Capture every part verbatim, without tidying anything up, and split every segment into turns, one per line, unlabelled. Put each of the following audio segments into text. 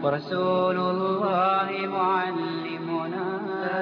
ورسول الله معلمنا.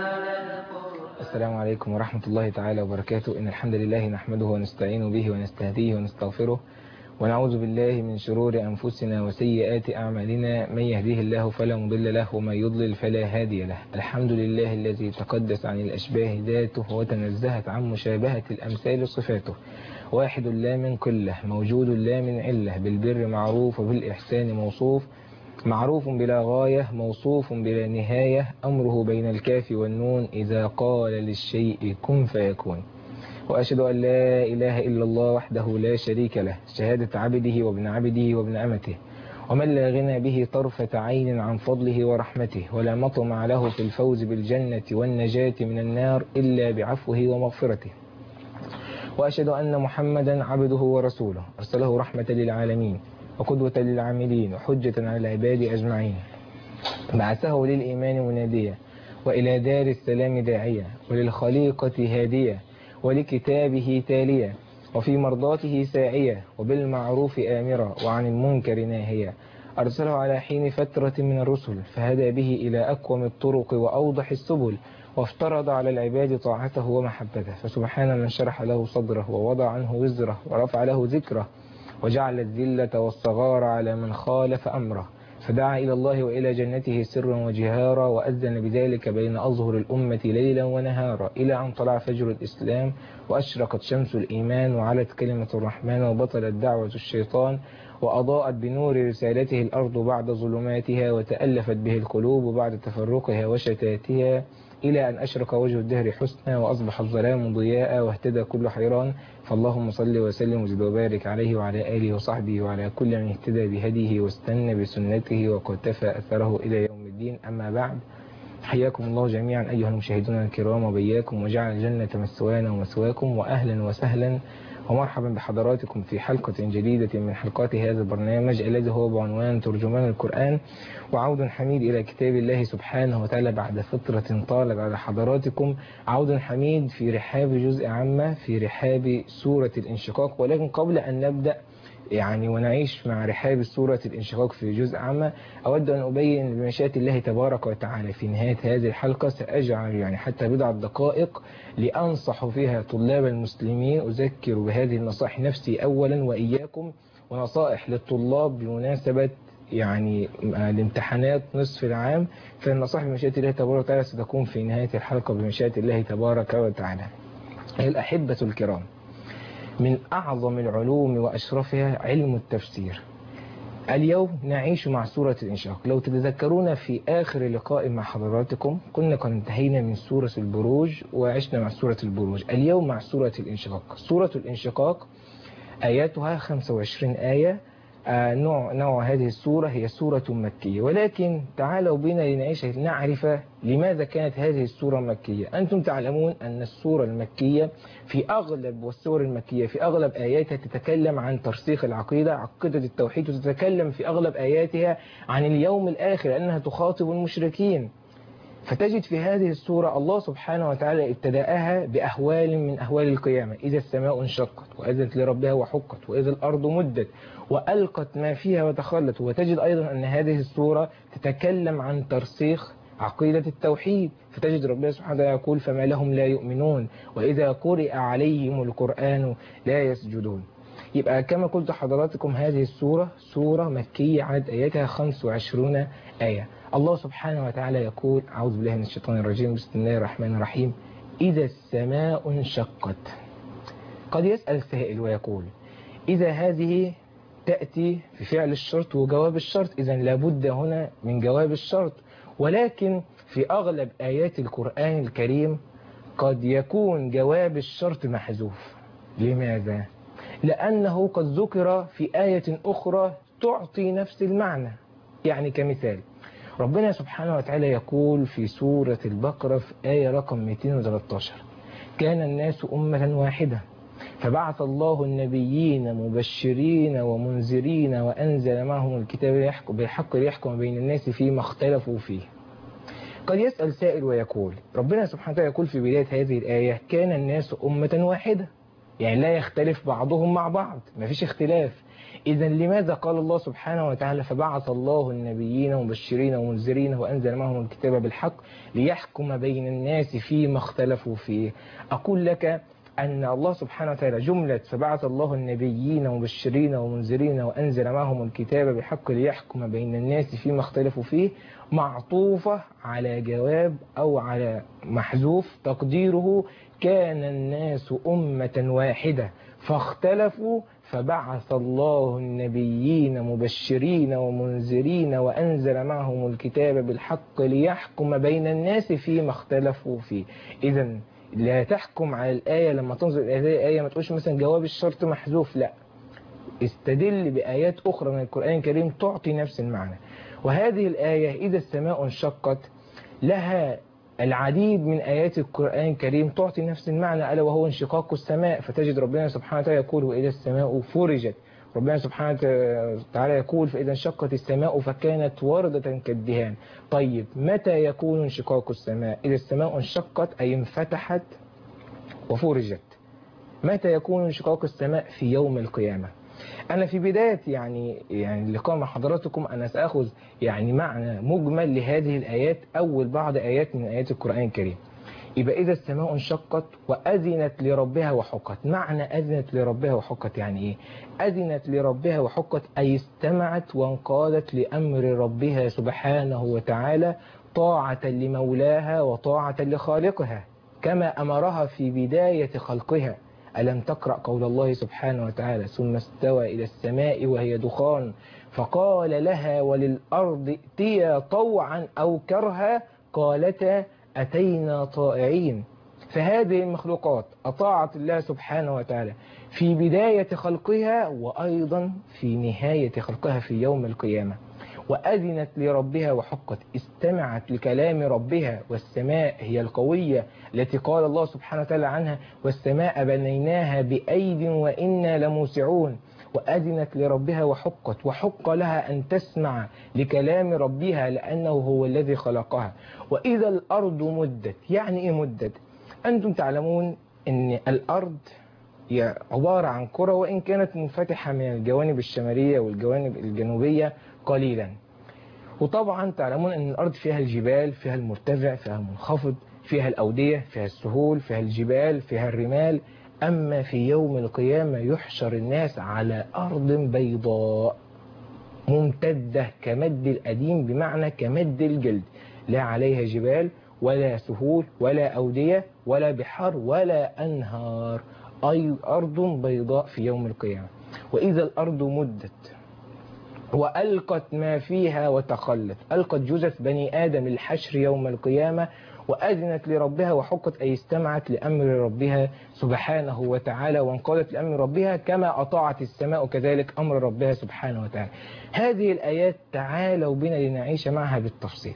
السلام عليكم ورحمة الله تعالى وبركاته. إن الحمد لله نحمده ونستعين به ونستهديه ونستغفره ونعوذ بالله من شرور أنفسنا وسيئات أعمالنا. من يهديه الله فلا مضل له ومن يضلل فلا هادي له. الحمد لله الذي تقدس عن الأشباه ذاته وتنزهت عن مشابهة الأمثال صفاته. واحد لا من قلة، موجود لا من علة، بالبر معروف وبالإحسان موصوف، معروف بلا غاية، موصوف بلا نهاية، أمره بين الكاف والنون إذا قال للشيء كن فيكون. وأشهد أن لا إله إلا الله وحده لا شريك له، شهادة عبده وابن عبده وابن أمته، ومن لا غنى به طرفة عين عن فضله ورحمته، ولا مطمع له في الفوز بالجنة والنجاة من النار إلا بعفوه ومغفرته. وأشهد أن محمدا عبده ورسوله، أرسله رحمة للعالمين وقدوة للعاملين وحجة على العباد أجمعين، بعثه للإيمان مناديا وإلى دار السلام داعيا وللخليقة هادية ولكتابه تالية وفي مرضاته ساعية وبالمعروف آمرة وعن المنكر ناهية. أرسله على حين فترة من الرسل فهدى به إلى أقوم الطرق وأوضح السبل، وافترض على العباد طاعته ومحبته. فسبحان من شرح له صدره ووضع عنه وزره ورفع له ذكره وجعل الذلة والصغار على من خالف أمره، فدعا إلى الله وإلى جنته سرا وجهارا، وأذن بذلك بين أظهر الأمة ليلا ونهارا، إلى أن طلع فجر الإسلام وأشرقت شمس الإيمان وعلت كلمة الرحمن وبطلت دعوة الشيطان، وأضاءت بنور رسالته الأرض بعد ظلماتها، وتألفت به القلوب بعد تفرقها وشتاتها، إلى أن أشرق وجه الدهر حسنا وأصبح الظلام ضياء واهتدى كل حيران. فاللهم صل وسلم وزد وبارك عليه وعلى آله وصحبه وعلى كل من اهتدى بهديه واستنى بسنته وقتفى أثره إلى يوم الدين. أما بعد، حياكم الله جميعا أيها المشاهدون الكرام وبياكم، وجعل الجنة مثوانا ومثواكم، وأهلا وسهلا ومرحبا بحضراتكم في حلقة جديدة من حلقات هذا البرنامج الذي هو بعنوان ترجمان القرآن، وعود حميد إلى كتاب الله سبحانه وتعالى بعد فترة طالت على حضراتكم. عود حميد في رحاب جزء عامة، في رحاب سورة الانشقاق. ولكن قبل أن نبدأ يعني ونعيش مع رحاب سورة الانشقاق في جزء عامة، أود أن أبين بمشيئة الله تبارك وتعالى في نهاية هذه الحلقة سأجعل يعني حتى بضع دقائق لأنصح فيها طلاب المسلمين، أذكر بهذه النصائح نفسي أولا وإياكم، ونصائح للطلاب بمناسبة يعني الامتحانات نصف العام. فالنصائح بمشيئة الله تبارك وتعالى ستكون في نهاية الحلقة بمشيئة الله تبارك وتعالى. الأحبة الكرام، من أعظم العلوم وأشرفها علم التفسير. اليوم نعيش مع سورة الانشقاق. لو تتذكرون في آخر لقاء مع حضراتكم كنا قد انتهينا من سورة البروج وعشنا مع سورة البروج. اليوم مع سورة الانشقاق. سورة الانشقاق آياتها خمسة وعشرين آية. آه نوع, نوع هذه السورة هي سورة مكية، ولكن تعالوا بنا لنعيش نعرف لماذا كانت هذه السورة مكية. أنتم تعلمون أن السورة المكية في أغلب والسور المكية في أغلب آياتها تتكلم عن ترسيخ العقيدة، عقيدة التوحيد، وتتكلم في أغلب آياتها عن اليوم الآخر، أنها تخاطب المشركين. فتجد في هذه السورة الله سبحانه وتعالى ابتدأها بأهوال من أهوال القيامة، إذا السماء انشقت وأذنت لربها وحقت وإذا الأرض مدت وألقت ما فيها وتخلت. وتجد أيضا أن هذه السورة تتكلم عن ترسيخ عقيدة التوحيد، فتجد ربنا سبحانه وتعالى يقول فما لهم لا يؤمنون وإذا قرئ عليهم القرآن لا يسجدون. يبقى كما قلت حضراتكم هذه السورة سورة مكية عدد آياتها خمس وعشرون آية. الله سبحانه وتعالى يقول أعوذ بالله من الشيطان الرجيم، بسم الله الرحمن الرحيم، إذا السماء انشقت. قد يسأل سائل ويقول إذا هذه تأتي في فعل الشرط وجواب الشرط، إذا لابد هنا من جواب الشرط. ولكن في أغلب آيات القرآن الكريم قد يكون جواب الشرط محذوف. لماذا؟ لأنه قد ذكر في آية أخرى تعطي نفس المعنى. يعني كمثال ربنا سبحانه وتعالى يقول في سورة البقرة في آية رقم مئتين وثلاثة عشر كان الناس أمة واحدة فبعث الله النبيين مبشرين ومنذرين وأنزل معهم الكتاب بالحق ليحكم بين الناس فيما اختلفوا فيه. قد يسأل سائل ويقول ربنا سبحانه وتعالى يقول في بداية هذه الآية كان الناس أمة واحدة، يعني لا يختلف بعضهم مع بعض، ما فيش اختلاف. إذا لماذا قال الله سبحانه وتعالى فبعث الله النبيين مبشرين ومنذرين وأنزل معهم الكتاب بالحق ليحكم بين الناس فيما اختلفوا فيه؟ أقول لك أن الله سبحانه وتعالى جملة فبعث الله النبيين مبشرين ومنذرين وأنزل معهم الكتاب بالحق ليحكم بين الناس فيما اختلفوا فيه معطوفة على جواب أو على محذوف تقديره كان الناس أمة واحدة فاختلفوا فبعث الله النبيين مبشرين ومنذرين وأنزل معهم الكتاب بالحق ليحكم بين الناس فيما اختلفوا فيه. إذا لا تحكم على الآية لما تنظر إلى هذه الآية ما تقولش مثلا جواب الشرط محذوف، لا، استدل بآيات أخرى من القرآن الكريم تعطي نفس المعنى. وهذه الآية إذا السماء انشقت لها العديد من آيات القرآن الكريم تعطي نفس المعنى، ألا وهو انشقاق السماء. فتجد ربنا سبحانه وتعالى يقول وإذا السماء فرجت، ربنا سبحانه وتعالى يقول فإذا انشقت السماء فكانت وردة كالدهان. طيب متى يكون انشقاق السماء؟ إذا السماء انشقت أي انفتحت وفرجت. متى يكون انشقاق السماء؟ في يوم القيامة. أنا في بداية يعني يعني اللقاء مع حضراتكم أنا سأخذ يعني معنى مجمل لهذه الآيات، أول بعض آيات من آيات القرآن الكريم. يبقى إذا السماء انشقت وأذنت لربها وحقت. معنى أذنت لربها وحقت يعني إيه؟ أذنت لربها وحقت أي استمعت وانقادت لأمر ربها سبحانه وتعالى طاعة لمولاها وطاعة لخالقها كما أمرها في بداية خلقها. ألم تقرأ قول الله سبحانه وتعالى ثم استوى إلى السماء وهي دخان فقال لها وللأرض ائتيا طوعا أو كرها قالتا أتينا طائعين. فهذه المخلوقات أطاعت الله سبحانه وتعالى في بداية خلقها وأيضا في نهاية خلقها في يوم القيامة. وأذنت لربها وحقت، استمعت لكلام ربها. والسماء هي القوية التي قال الله سبحانه وتعالى عنها والسماء بنيناها بأيد وإنا لموسعون. وأذنت لربها وحقت، وحق لها أن تسمع لكلام ربها لأنه هو الذي خلقها. وإذا الأرض مدت، يعني إيه مدت؟ أنتم تعلمون أن الأرض هي عبارة عن كرة وإن كانت منفتحة من الجوانب الشمالية والجوانب الجنوبية قليلا. وطبعا تعلمون أن الأرض فيها الجبال، فيها المرتفع، فيها المنخفض، فيها الأودية، فيها السهول، فيها الجبال، فيها الرمال. أما في يوم القيامة يحشر الناس على أرض بيضاء ممتدة كمد القديم، بمعنى كمد الجلد، لا عليها جبال ولا سهول ولا أودية ولا بحار ولا أنهار، أي أرض بيضاء في يوم القيامة. وإذا الأرض مدت وألقت ما فيها وتخلت، ألقت جثث بني آدم الحشر يوم القيامة. وأذنت لربها وحقت أي استمعت لأمر ربها سبحانه وتعالى وانقادت لأمر ربها كما أطاعت السماء كذلك أمر ربها سبحانه وتعالى. هذه الآيات تعالوا بنا لنعيش معها بالتفصيل.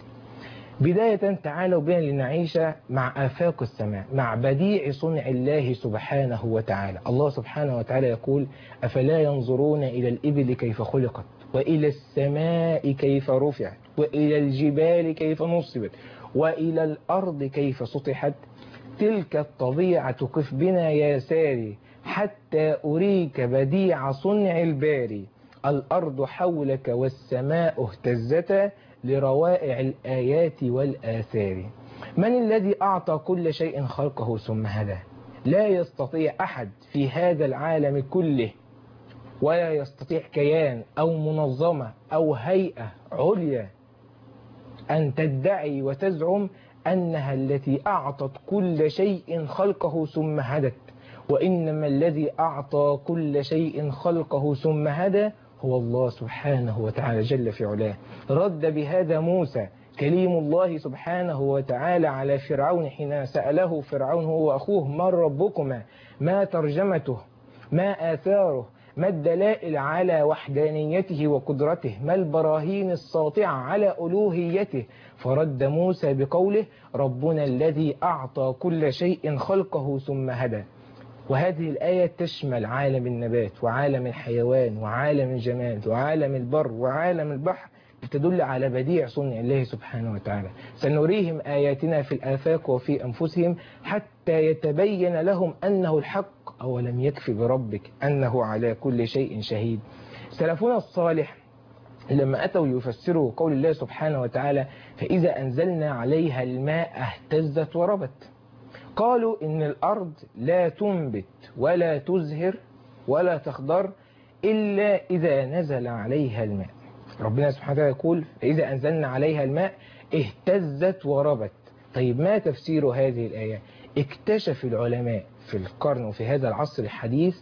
بداية تعالوا بنا لنعيش مع آفاق السماء، مع بديع صنع الله سبحانه وتعالى. الله سبحانه وتعالى يقول أفلا ينظرون إلى الإبل كيف خلقت وإلى السماء كيف رفعت وإلى الجبال كيف نصبت وإلى الأرض كيف سطحت تلك الطبيعة قف بنا يا ساري حتى أريك بديع صنع الباري. الأرض حولك والسماء اهتزتا لروائع الآيات والآثار. من الذي أعطى كل شيء خلقه ثم هدى؟ لا يستطيع أحد في هذا العالم كله ولا يستطيع كيان أو منظمة أو هيئة عليا أن تدعي وتزعم أنها التي أعطت كل شيء خلقه ثم هدت. وإنما الذي أعطى كل شيء خلقه ثم هدى هو الله سبحانه وتعالى جل في علاه. رد بهذا موسى كليم الله سبحانه وتعالى على فرعون حين سأله فرعون هو وأخوه من ربكما، ما ترجمته، ما آثاره، ما الدلائل على وحدانيته وقدرته، ما البراهين الساطعة على ألوهيته. فرد موسى بقوله ربنا الذي أعطى كل شيء خلقه ثم هدى. وهذه الآية تشمل عالم النبات وعالم الحيوان وعالم الجماد وعالم البر وعالم البحر، تدل على بديع صنع الله سبحانه وتعالى. سنريهم آياتنا في الآفاق وفي أنفسهم حتى يتبين لهم أنه الحق. أولم يكفي بربك أنه على كل شيء شهيد. سلفنا الصالح لما أتوا يفسروا قول الله سبحانه وتعالى فإذا أنزلنا عليها الماء اهتزت وربت، قالوا إن الأرض لا تنبت ولا تزهر ولا تخضر إلا إذا نزل عليها الماء. ربنا سبحانه وتعالى يقول فإذا أنزلنا عليها الماء اهتزت وربت. طيب ما تفسير هذه الآية؟ اكتشف العلماء في القرن وفي هذا العصر الحديث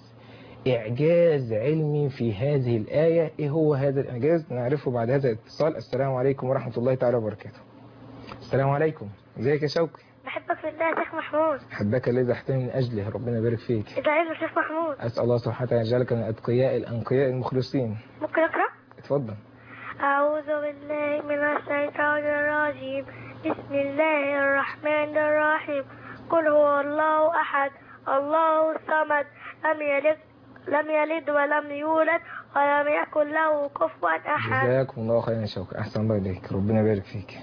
إعجاز علمي في هذه الآية. إيه هو هذا الإعجاز؟ نعرفه بعد هذا الاتصال. السلام عليكم ورحمة الله تعالى وبركاته. السلام عليكم. ازيك يا شوقي؟
بحبك في الله يا شيخ محمود.
حبك الذي احتمي من أجله، ربنا يبارك فيك.
ادعي له شيخ محمود.
أسأل الله سبحانه وتعالى يجعلك من الأتقياء الأنقياء المخلصين.
ممكن أقرأ؟
اتفضل.
أعوذ بالله من الشيطان الرجيم، بسم الله الرحمن الرحيم. قل هو الله أحد الله الصمد لم يلد لم يلد ولم يولد ولم يكن له كفوا أحد.
جزاكم الله خيرا يا شوقي، أحسن الله إليك، ربنا يبارك فيك.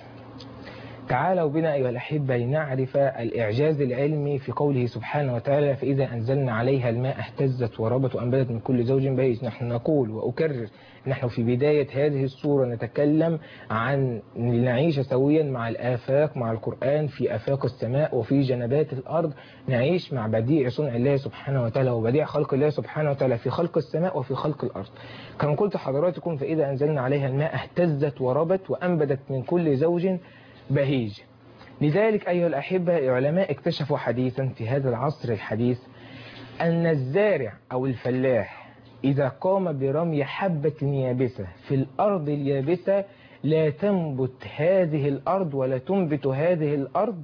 تعالوا بنا أيها الأحبة لنعرف الإعجاز العلمي في قوله سبحانه وتعالى فإذا أنزلنا عليها الماء اهتزت وربت وأنبتت من كل زوج بهيج. نحن نقول وأكرر نحن في بداية هذه السورة نتكلم عن نعيش سويا مع الآفاق مع القرآن في آفاق السماء وفي جنبات الأرض، نعيش مع بديع صنع الله سبحانه وتعالى وبديع خلق الله سبحانه وتعالى في خلق السماء وفي خلق الأرض. كما قلت حضراتكم فإذا أنزلنا عليها الماء اهتزت وربت وأنبتت من كل زوج بهيج. لذلك أيها الأحبة العلماء اكتشفوا حديثا في هذا العصر الحديث أن الزارع أو الفلاح إذا قام برمي حبة يابسة في الأرض اليابسة لا تنبت هذه الأرض ولا تنبت هذه الأرض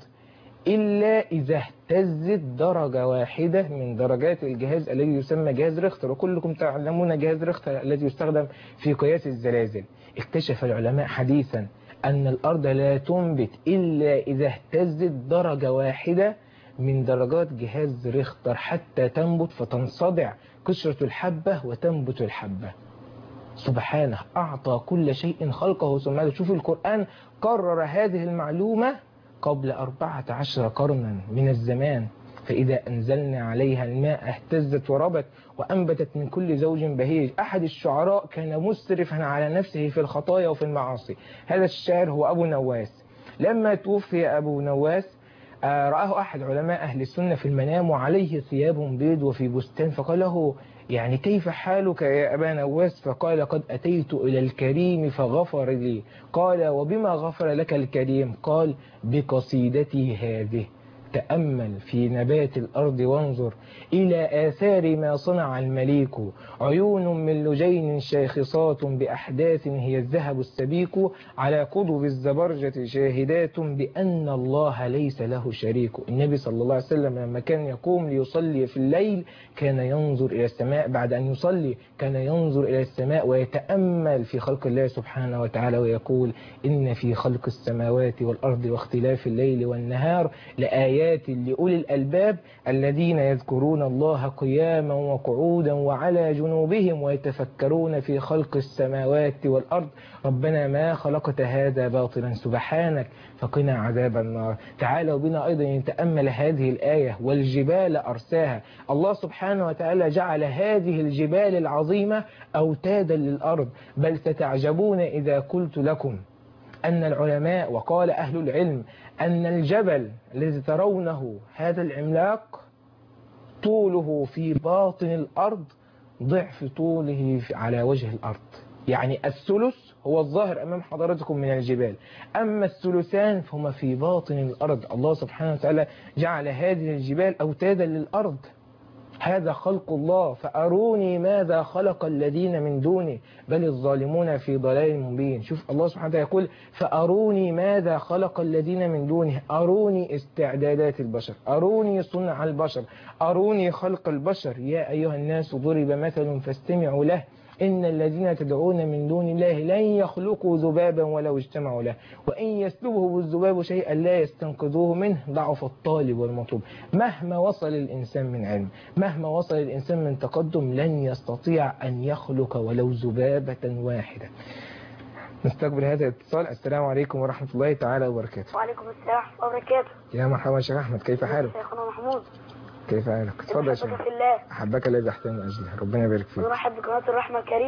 إلا إذا اهتزت درجة واحدة من درجات الجهاز الذي يسمى جهاز ريختر، وكلكم تعلمون جهاز ريختر الذي يستخدم في قياس الزلازل. اكتشف العلماء حديثا أن الأرض لا تنبت إلا إذا اهتزت درجة واحدة من درجات جهاز ريختر حتى تنبت فتنصدع قشرة الحبة وتنبت الحبة. سبحانه أعطى كل شيء خلقه ثم شوف القرآن قرر هذه المعلومة قبل أربعة عشر قرنا من الزمان. فإذا أنزلنا عليها الماء اهتزت وربت وأنبتت من كل زوج بهيج. أحد الشعراء كان مسرفا على نفسه في الخطايا وفي المعاصي. هذا الشاعر هو أبو نواس. لما توفي أبو نواس رآه أحد علماء أهل السنة في المنام وعليه ثياب بيض وفي بستان، فقال له يعني كيف حالك يا أبا نواس؟ فقال قد أتيت إلى الكريم فغفر لي. قال وبما غفر لك الكريم؟ قال بقصيدتي هذه. تأمل في نبات الأرض وانظر إلى آثار ما صنع المليك، عيون من لجين شاخصات بأحداث هي الذهب السبيك، على قضب الزبرجة شاهدات بأن الله ليس له شريك. النبي صلى الله عليه وسلم لما كان يقوم ليصلي في الليل كان ينظر إلى السماء، بعد أن يصلي كان ينظر إلى السماء ويتأمل في خلق الله سبحانه وتعالى ويقول إن في خلق السماوات والأرض واختلاف الليل والنهار لآيات لأولي الألباب الذين يذكرون الله قياما وقعودا وعلى جنوبهم ويتفكرون في خلق السماوات والأرض ربنا ما خلقت هذا باطلا سبحانك فقنا عذاب النار. تعالوا بنا أيضا نتأمل هذه الآية والجبال أرساها. الله سبحانه وتعالى جعل هذه الجبال العظيمة أوتادا للأرض. بل ستعجبون إذا قلت لكم أن العلماء وقال أهل العلم أن الجبل الذي ترونه هذا العملاق طوله في باطن الأرض ضعف طوله على وجه الأرض. يعني الثلث هو الظاهر أمام حضراتكم من الجبال، أما الثلثان فهما في باطن الأرض. الله سبحانه وتعالى جعل هذه الجبال أوتادا للأرض. هذا خلق الله فأروني ماذا خلق الذين من دونه بل الظالمون في ضلال مبين. شوف الله سبحانه وتعالى يقول فأروني ماذا خلق الذين من دونه، أروني استعدادات البشر، أروني صنع البشر، أروني خلق البشر. يا أيها الناس ضرب مثل فاستمعوا له إن الذين تدعون من دون الله لن يخلقوا ذبابا ولو اجتمعوا له وإن يسلبه الذباب شيئا لا يستنقذوه منه ضعف الطالب والمطلوب. مهما وصل الإنسان من علم، مهما وصل الإنسان من تقدم، لن يستطيع أن يخلق ولو ذبابة واحدة. نستقبل هذا الاتصال. السلام عليكم ورحمة الله تعالى وبركاته.
وعليكم السلام ورحمة الله وبركاته.
يا مرحبا شيخ أحمد، كيف حالك؟
شيخنا محمود.
كيف حالك؟ اتفضل يا شيخ.
في الله.
أحبك الذي أحترم أجله، ربنا يبارك فيك.
ونرحب بقناة الرحمة الكريمة.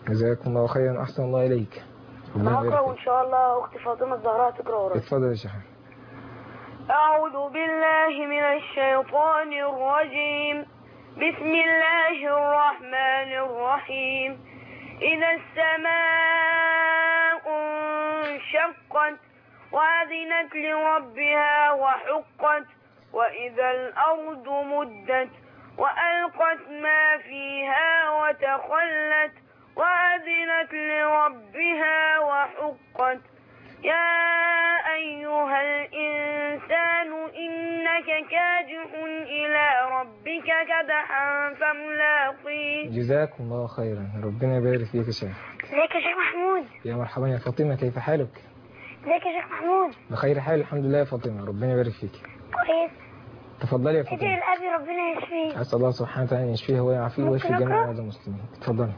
جزاكم الله خيرا، أحسن الله إليك.
أنا هقرأ وإن شاء الله أختي فاطمة الزهراء تقرأ ورايا.
اتفضل يا شيخ.
أعوذ بالله من الشيطان الرجيم. بسم الله الرحمن الرحيم. إذا السماء انشقت وأذنت لربها وحقت وإذا الأرض مدت وألقت ما فيها وتخلت وأذنت لربها وحقت. يا أيها الإنسان إنك كادح إلى ربك كدحا فملاقيه.
جزاكم الله خيرا، ربنا يبارك فيك يا شيخ.
ازيك يا شيخ محمود؟
يا مرحبا يا فاطمة، كيف حالك؟
ازيك يا شيخ محمود؟
بخير حال الحمد لله يا فاطمة، ربنا يبارك فيك.
كويس.
تفضلي يا
ادعي
فاطمة.
لأبي ربنا يشفيه.
أسأل الله سبحانه وتعالى أن يشفيه ويعافيه ويشفي
ممكن
جميع
أقرأ؟
مرضى المسلمين. اتفضلي.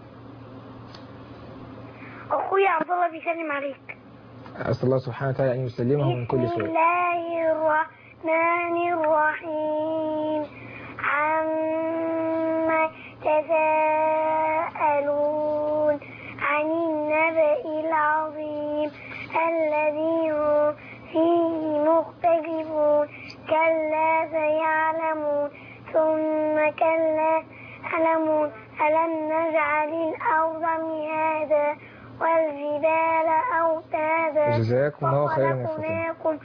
أخويا عبد الله بيسلم عليك.
أسأل الله سبحانه وتعالى أن يسلمه من كل
بسم
سوء.
الله الرحمن الرحيم. عما تساءلون عن النبأ العظيم الذي هم فيه مختلفون. كلا سيعلمون ثم كلا يعلمون ألم نجعل الأرض مهادا والجبال أوتادا
جزاكم الله خيرا يا فاطمة.
وخلقناكم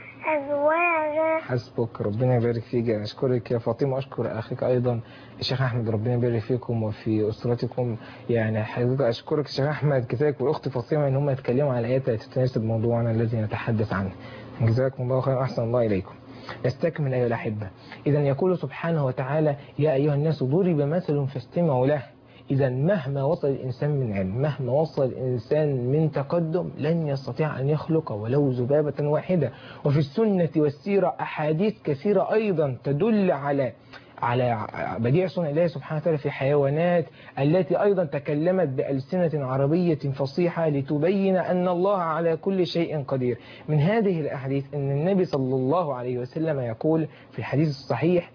أزواجا.
حسبك، ربنا يبارك فيك. أشكرك يا فاطمة، أشكر أخيك أيضا الشيخ أحمد، ربنا يبارك فيكم وفي أسرتكم. يعني حضرتك أشكرك الشيخ أحمد كذلك والأخت فاطمة إن هم يتكلموا على آيات تتناسب موضوعنا الذي نتحدث عنه. جزاكم الله خيرا، أحسن الله إليكم. نستكمل أيها الأحبة. إذا يقول سبحانه وتعالى: يا أيها الناس ضرب مثل فاستمعوا له. إذا مهما وصل الإنسان من علم، مهما وصل الإنسان من تقدم، لن يستطيع أن يخلق ولو ذبابة واحدة. وفي السنة والسيرة أحاديث كثيرة أيضا تدل على على بديع صنع الله سبحانه وتعالى في حيوانات التي أيضا تكلمت بألسنة عربية فصيحة لتبين أن الله على كل شيء قدير. من هذه الأحاديث أن النبي صلى الله عليه وسلم يقول في الحديث الصحيح: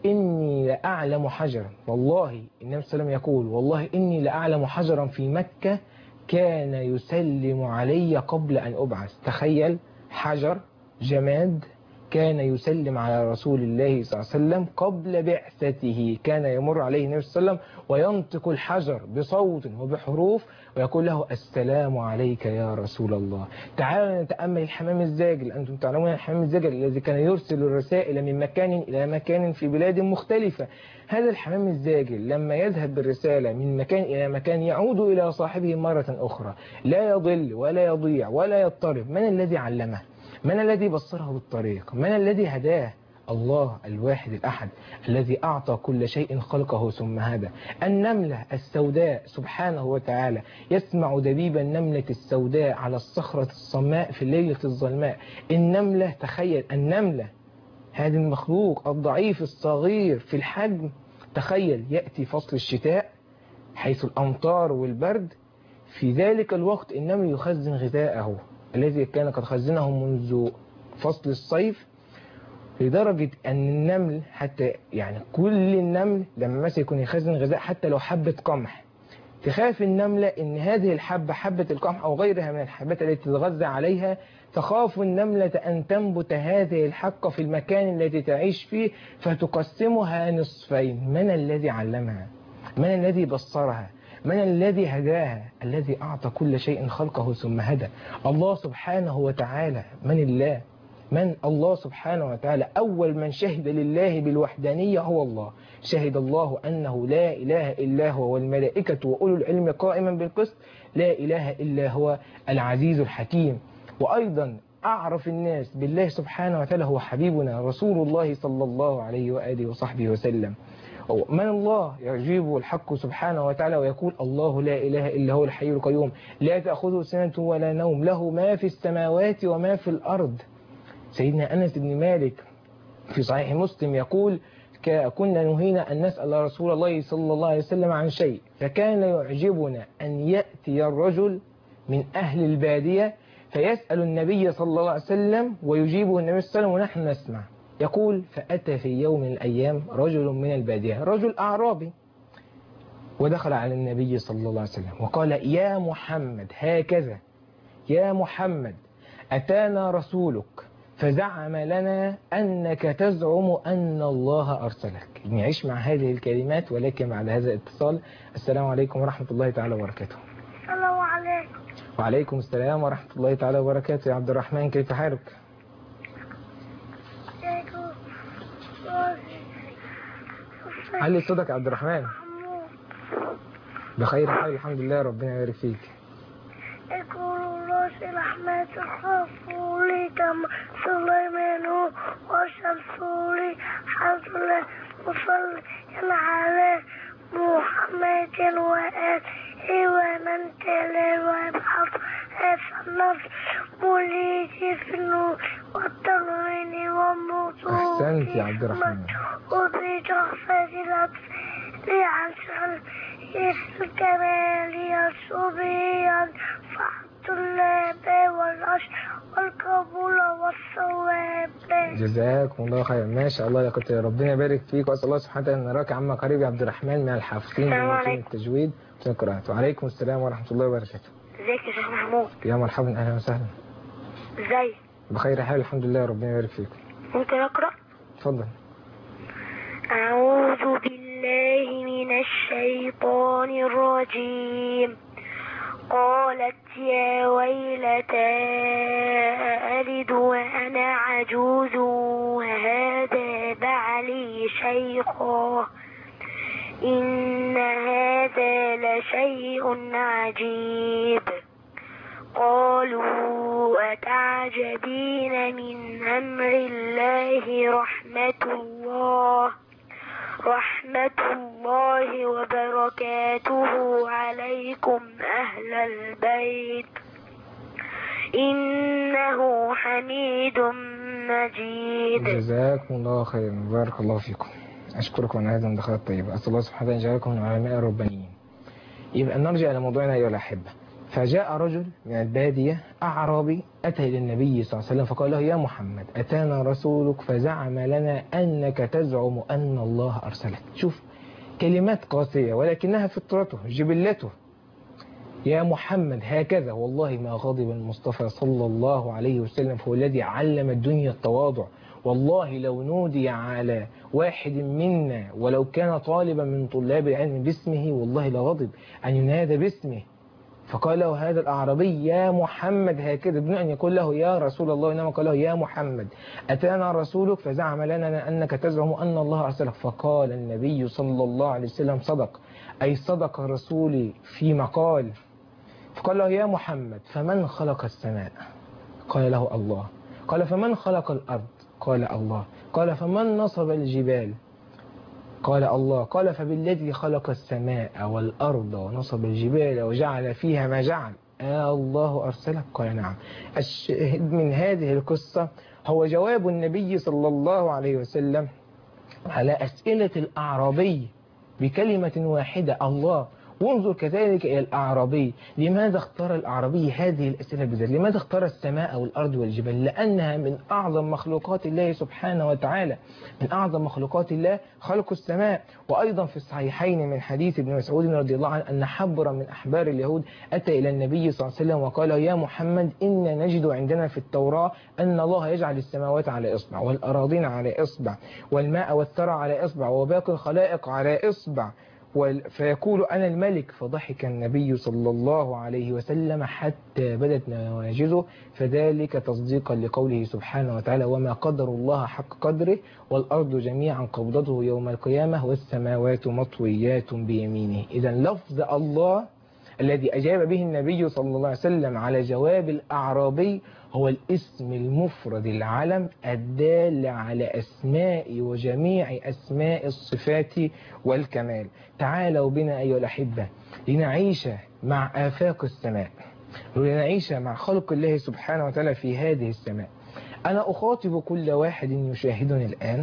إني لأعلم حجرا، والله النبي صلى الله عليه وسلم يقول: والله إني لأعلم حجرا في مكة كان يسلم علي قبل أن أبعث. تخيل، حجر جماد كان يسلم على رسول الله صلى الله عليه وسلم قبل بعثته، كان يمر عليه النبي صلى الله عليه وسلم وينطق الحجر بصوت وبحروف ويقول له: السلام عليك يا رسول الله. تعالوا نتأمل الحمام الزاجل. أنتم تعلمون الحمام الزاجل الذي كان يرسل الرسائل من مكان إلى مكان في بلاد مختلفة. هذا الحمام الزاجل لما يذهب بالرسالة من مكان إلى مكان يعود إلى صاحبه مرة أخرى، لا يضل ولا يضيع ولا يضطرب. من الذي علمه؟ من الذي بصره بالطريق؟ من الذي هداه؟ الله الواحد الأحد الذي أعطى كل شيء خلقه ثم هدى. النملة السوداء سبحانه وتعالى يسمع دبيب النملة السوداء على الصخرة الصماء في الليلة الظلماء. النملة، تخيل، النملة هذا المخلوق الضعيف الصغير في الحجم، تخيل يأتي فصل الشتاء حيث الأمطار والبرد، في ذلك الوقت النمل يخزن غذاءه الذي كان قد خزنه منذ فصل الصيف، لدرجة أن النمل حتى يعني كل النمل لما مثلا يكون يخزن غذاء حتى لو حبة قمح، تخاف النملة أن هذه الحبة، حبة القمح أو غيرها من الحبات التي تتغذى عليها، تخاف النملة أن تنبت هذه الحقة في المكان الذي تعيش فيه فتقسمها نصفين. من الذي علمها؟ من الذي بصرها؟ من الذي هداها؟ الذي أعطى كل شيء خلقه ثم هدى. الله سبحانه وتعالى. من الله؟ من الله سبحانه وتعالى. أول من شهد لله بالوحدانية هو الله. شهد الله أنه لا إله إلا هو والملائكة وأولو العلم قائما بالقسط، لا إله إلا هو العزيز الحكيم. وأيضا أعرف الناس بالله سبحانه وتعالى هو حبيبنا رسول الله صلى الله عليه وآله وصحبه وسلم. من الله؟ يجيب الحق سبحانه وتعالى ويقول: الله لا إله إلا هو الحي القيوم لا تأخذه سنة ولا نوم له ما في السماوات وما في الأرض. سيدنا أنس بن مالك في صحيح مسلم يقول: كنا نهينا أن نسأل رسول الله صلى الله عليه وسلم عن شيء، فكان يعجبنا أن يأتي الرجل من أهل البادية فيسأل النبي صلى الله عليه وسلم ويجيبه النبي صلى الله عليه وسلم ونحن نسمع. يقول: فأتى في يوم من الأيام رجل من البادية، رجل أعرابي، ودخل على النبي صلى الله عليه وسلم وقال يا محمد هكذا يا محمد أتانا رسولك فزعم لنا أنك تزعم أن الله أرسلك. نعيش مع هذه الكلمات ولكن بعد هذا الاتصال. السلام عليكم ورحمة الله تعالى وبركاته.
السلام عليكم.
وعليكم السلام ورحمة الله تعالى وبركاته. يا عبد الرحمن كيف حالك؟ علي صوتك يا عبد الرحمن. بخير حال الحمد لله ربنا يبارك فيك.
يقول راس الأحمد خافولي كما سليمان وشمسولي حصل وصلي على محمد وآله ومن تلا وابحث هذا النصر مولي في النور والتنوين والنصور.
أحسنت يا عبد الرحمن.
وفي جحفة الأبس لعشر الكمال يصبيا فحط اللاب والعشر والقبول والصواب.
جزاكم الله خير. ما شاء الله يا كنت ربنا يبارك فيك واسال الله سبحانه وتعالى ان نراك عم قريب يا عبد الرحمن من الحافظين بمتون التجويد والقراءات. وعليكم السلام ورحمه الله وبركاته.
ازيك يا شيخ محمود؟
يا مرحبا اهلا وسهلا.
ازيك؟
بخير حال الحمد لله ربنا يبارك فيك.
ممكن اقرا؟
اتفضل.
اعوذ بالله من الشيطان الرجيم. قالت يا ويلتى ألد وأنا عجوز وهذا بعلي شيخا إن هذا لشيء عجيب. قالوا أتعجبين من أمر الله رحمة الله رحمة الله وبركاته عليكم أهل البيت إنه حميد مجيد.
جزاكم الله خيرا بارك الله فيكم. أشكركم على هذه المداخلات الطيبة. أسأل الله سبحانه وتعالى أن يجعلكم من العلماء الربانيين. يبقى نرجع إلى موضوعنا أيها الأحبة. فجاء رجل من البادية أعرابي أتى إلى النبي صلى الله عليه وسلم فقال له يا محمد أتانا رسولك فزعم لنا أنك تزعم أن الله أرسلك. شوف كلمات قاسية ولكنها فطرته جبلته. يا محمد هكذا والله ما غضب المصطفى صلى الله عليه وسلم فهو الذي علم الدنيا التواضع. والله لو نودي على واحد منا ولو كان طالبا من طلاب العلم باسمه والله لغضب أن ينادى باسمه. فقال له هذا الأعرابي يا محمد هكذا بدون أن يقول له يا رسول الله إنما قال له يا محمد أتانا رسولك فزعم لنا أنك تزعم أن الله أرسلك. فقال النبي صلى الله عليه وسلم صدق أي صدق رسولي فيما قال. فقال له يا محمد فمن خلق السماء؟ قال له الله. قال فمن خلق الأرض؟ قال الله. قال فمن نصب الجبال؟ قال الله. قال فبالذي خلق السماء والأرض ونصب الجبال وجعل فيها ما جعل آه الله أرسلك؟ قال نعم. الشاهد من هذه القصة هو جواب النبي صلى الله عليه وسلم على أسئلة الأعرابي بكلمة واحدة الله. وانظر كذلك إلى الأعرابي. لماذا اختار الأعرابي هذه الأسئلة بالذات؟ لماذا اختار السماء والأرض والجبال؟ لأنها من أعظم مخلوقات الله سبحانه وتعالى. من أعظم مخلوقات الله خلق السماء. وأيضا في الصحيحين من حديث ابن مسعود رضي الله عنه أن حبرا من أحبار اليهود أتى إلى النبي صلى الله عليه وسلم وقال يا محمد إن نجد عندنا في التوراة أن الله يجعل السماوات على إصبع والأراضين على إصبع والماء والثرى على إصبع وباقي الخلائق على إصبع فيقول أنا الملك. فضحك النبي صلى الله عليه وسلم حتى بدت نواجذه فذلك تصديقا لقوله سبحانه وتعالى وما قدر الله حق قدره والأرض جميعا قبضته يوم القيامة والسماوات مطويات بيمينه. إذا لفظ الله الذي أجاب به النبي صلى الله عليه وسلم على جواب الأعرابي هو الاسم المفرد العلم الدال على أسماء وجميع أسماء الصفات والكمال. تعالوا بنا أيها الأحبة لنعيش مع آفاق السماء ولنعيش مع خلق الله سبحانه وتعالى في هذه السماء. أنا أخاطب كل واحد يشاهدني الآن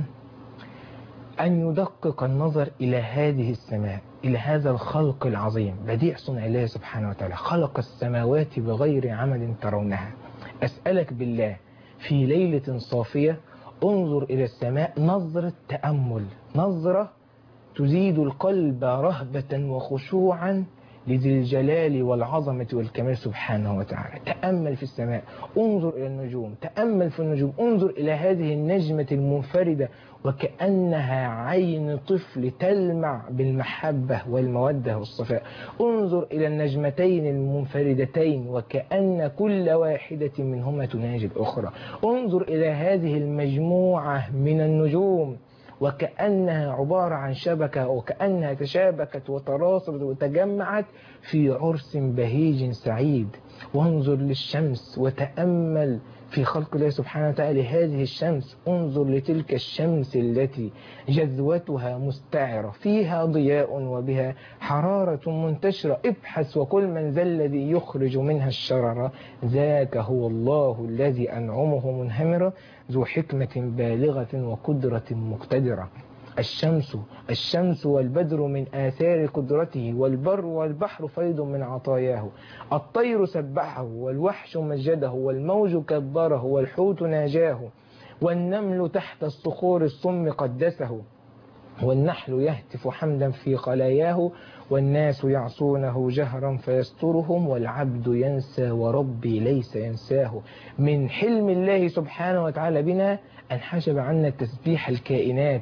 أن يدقق النظر إلى هذه السماء إلى هذا الخلق العظيم بديع صنع الله سبحانه وتعالى. خلق السماوات بغير عمد ترونها. أسألك بالله في ليلة صافية انظر إلى السماء نظرة تأمل نظرة تزيد القلب رهبة وخشوعا لذي الجلال والعظمة والكمال سبحانه وتعالى. تأمل في السماء، انظر إلى النجوم، تأمل في النجوم، انظر إلى هذه النجمة المنفردة وكأنها عين طفل تلمع بالمحبة والمودة والصفاء. انظر إلى النجمتين المنفردتين وكأن كل واحدة منهما تناجي الأخرى. انظر إلى هذه المجموعة من النجوم وكأنها عبارة عن شبكة، وكأنها تشابكت وتراصدت وتجمعت في عرس بهيج سعيد. وانظر للشمس وتأمل في خلق الله سبحانه وتعالى هذه الشمس. انظر لتلك الشمس التي جذوتها مستعرة، فيها ضياء وبها حرارة منتشرة. ابحث وكل من ذا الذي يخرج منها الشرر، ذاك هو الله الذي أنعمه منهمرة، ذو حكمة بالغة وقدرة مقتدرة. الشمس الشمس والبدر من آثار قدرته، والبر والبحر فيض من عطاياه. الطير سبحه والوحش مجده، والموج كبره والحوت ناجاه. والنمل تحت الصخور الصم قدسه، والنحل يهتف حمدا في خلاياه. والناس يعصونه جهرا فيسترهم، والعبد ينسى وربي ليس ينساه. من حلم الله سبحانه وتعالى بنا أن حجب عنا تسبيح الكائنات.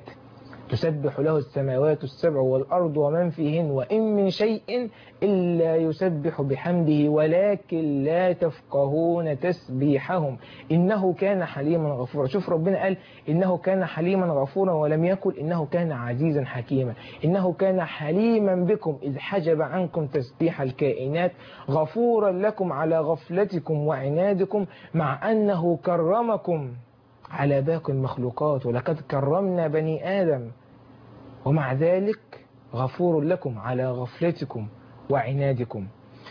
تسبح له السماوات السبع والأرض ومن فيهن، وإن من شيء إلا يسبح بحمده ولكن لا تفقهون تسبيحهم إنه كان حليما غفورا. شوف ربنا قال إنه كان حليما غفورا، ولم يقل إنه كان عزيزا حكيما. إنه كان حليما بكم إذ حجب عنكم تسبيح الكائنات، غفورا لكم على غفلتكم وعنادكم، مع أنه كرمكم على باقي المخلوقات. ولقد كرمنا بني آدم، ومع ذلك غفور لكم على غفلتكم وعنادكم.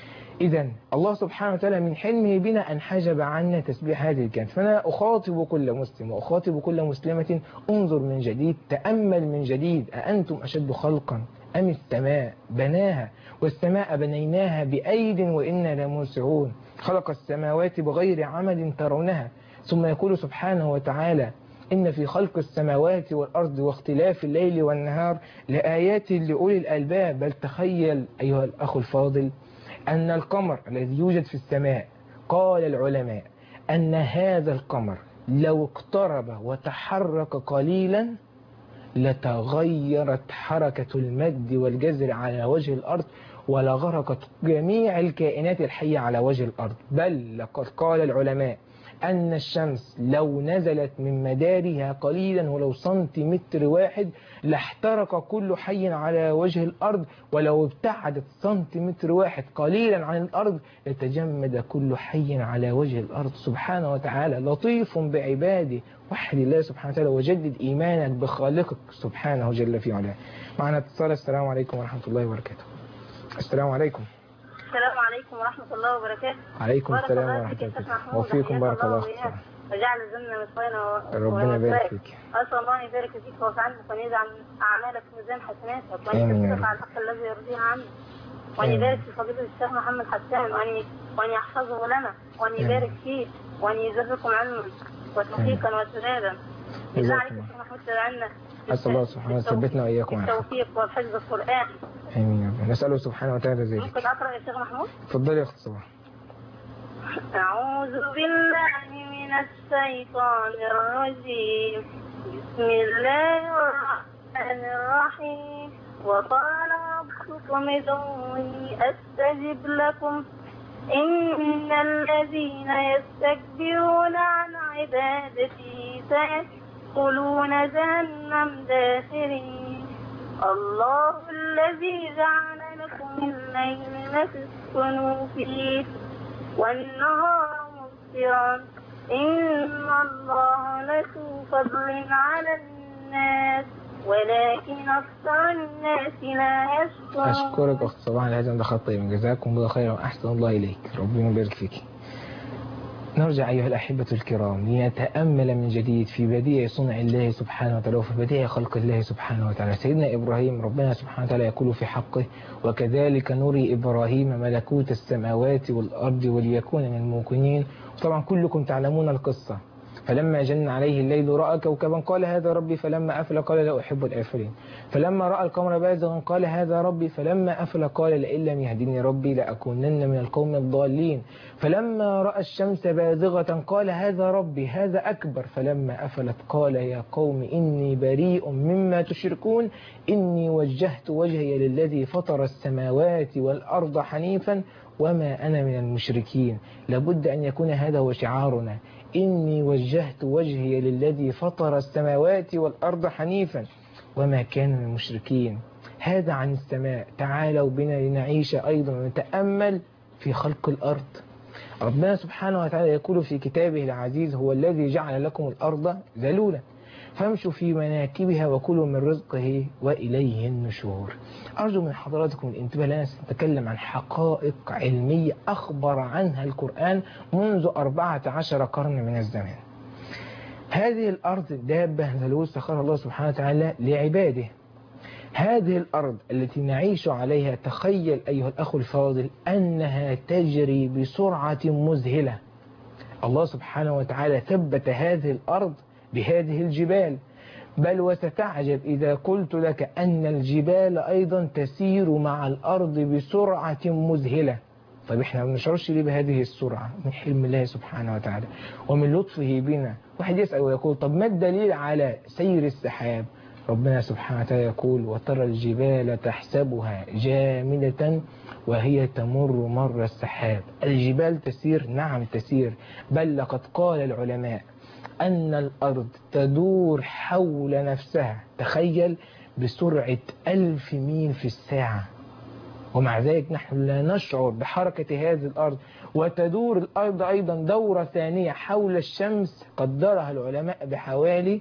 إذن الله سبحانه وتعالى من حلمه بنا أن حجب عنا تسبيح هذه الكائنات. فأنا أخاطب كل مسلم وأخاطب كل مسلمة، انظر من جديد، تأمل من جديد. أأنتم أشد خلقا أم السماء بناها؟ والسماء بنيناها بأيد وإنا لموسعون. خلق السماوات بغير عمد ترونها. ثم يقول سبحانه وتعالى إن في خلق السماوات والأرض واختلاف الليل والنهار لآيات لأولي الألباب. بل تخيل أيها الأخ الفاضل أن القمر الذي يوجد في السماء، قال العلماء أن هذا القمر لو اقترب وتحرك قليلا لتغيرت حركة المد والجزر على وجه الأرض، ولغرقت جميع الكائنات الحية على وجه الأرض. بل لقد قال العلماء أن الشمس لو نزلت من مدارها قليلا ولو سنتيمتر واحد لاحترق كل حي على وجه الأرض، ولو ابتعدت سنتيمتر واحد قليلا عن الأرض لتجمد كل حي على وجه الأرض. سبحانه وتعالى لطيف بعباده. وحد الله سبحانه وتعالى وجدد إيمانك بخالقك سبحانه جل في علاه. معنا اتصال. السلام عليكم ورحمة الله وبركاته. السلام عليكم.
السلام عليكم ورحمة الله وبركاته.
عليكم السلام ورحمة الله وفيكم. بارك الله فيك.
وجعل الزمن مثوينا
ربنا يبارك فيك.
أسأل الله يبارك فيك ويعفو عنك وأن يجعل أعمالك في ميزان حسناتك، وأن يكفرك على الحق الذي يرضيه عنك، وأن يبارك في فضيلة الشيخ محمد حسان، وأن وأن يحفظه لنا، وأن يبارك فيه، وأن يزركم علما وتوفيقا وسدادا. بالله عليك الشيخ محمود تدعنا.
أسأل الله سبحانه وتعالى ثبتنا وإياكم على
التوفيق والحفظ القرآن.
آمين. نسأله سبحانه وتعالى ذلك.
ممكن أقرأ يا شيخ محمود؟
تفضلي يا أخت صباح.
أعوذ بالله من الشيطان الرجيم. بسم الله الرحمن الرحيم. وقال ربكم ادعوني أستجب لكم إن الذين يستكبرون عن عبادتي سيدخلون جهنم داخرين. الله الذي جعل لكم الليل لتسكنوا فيه والنهار مبصرا إن الله لذو فضل على الناس ولكن أكثر الناس لا يشكرون.
أشكرك أخت صباح على هذا الدخل الطيب. جزاكم الله خيرا وأحسن الله إليك. ربنا يبارك فيك. نرجع أيها الأحبة الكرام لنتأمل من جديد في بديع صنع الله سبحانه وتعالى وفي بديع خلق الله سبحانه وتعالى. سيدنا إبراهيم ربنا سبحانه وتعالى يقول في حقه وكذلك نري إبراهيم ملكوت السماوات والأرض وليكون من الموقنين. طبعا كلكم تعلمون القصة. فلما جن عليه الليل رأى كوكبا قال هذا ربي فلما أفل قال لا أحب الآفلين فلما رأى القمر بازغا قال هذا ربي فلما أفل قال لئن لم يهدني ربي لأكونن من القوم الضالين فلما رأى الشمس بازغة قال هذا ربي هذا أكبر فلما أفلت قال يا قوم إني بريء مما تشركون إني وجهت وجهي للذي فطر السماوات والأرض حنيفا وما أنا من المشركين. لابد أن يكون هذا هو شعارنا، إني وجهت وجهي للذي فطر السماوات والأرض حنيفا وما كان من المشركين. هذا عن السماء. تعالوا بنا لنعيش أيضا ونتأمل في خلق الأرض. ربنا سبحانه وتعالى يقول في كتابه العزيز هو الذي جعل لكم الأرض ذلولا فامشوا في مناكبها وكلوا من رزقه وإليه النشور. أرجو من حضراتكم الانتباه لنا سنتكلم عن حقائق علمية أخبر عنها القرآن منذ أربعة عشر قرن من الزمان. هذه الأرض دابة ذلول سخرها الله سبحانه وتعالى لعباده. هذه الأرض التي نعيش عليها تخيل أيها الأخ الفاضل أنها تجري بسرعة مذهلة. الله سبحانه وتعالى ثبت هذه الأرض بهذه الجبال، بل وستعجب إذا قلت لك أن الجبال أيضا تسير مع الأرض بسرعة مذهلة. طيب احنا ما بنشعرش ليه بهذه السرعة؟ من حلم الله سبحانه وتعالى ومن لطفه بنا. واحد يسأل ويقول طب ما الدليل على سير السحاب؟ ربنا سبحانه وتعالى يقول وترى الجبال تحسبها جامدة وهي تمر مر السحاب. الجبال تسير، نعم تسير، بل لقد قال العلماء أن الأرض تدور حول نفسها، تخيل، بسرعة ألف ميل في الساعة، ومع ذلك نحن لا نشعر بحركة هذه الأرض. وتدور الأرض أيضا دورة ثانية حول الشمس قدرها العلماء بحوالي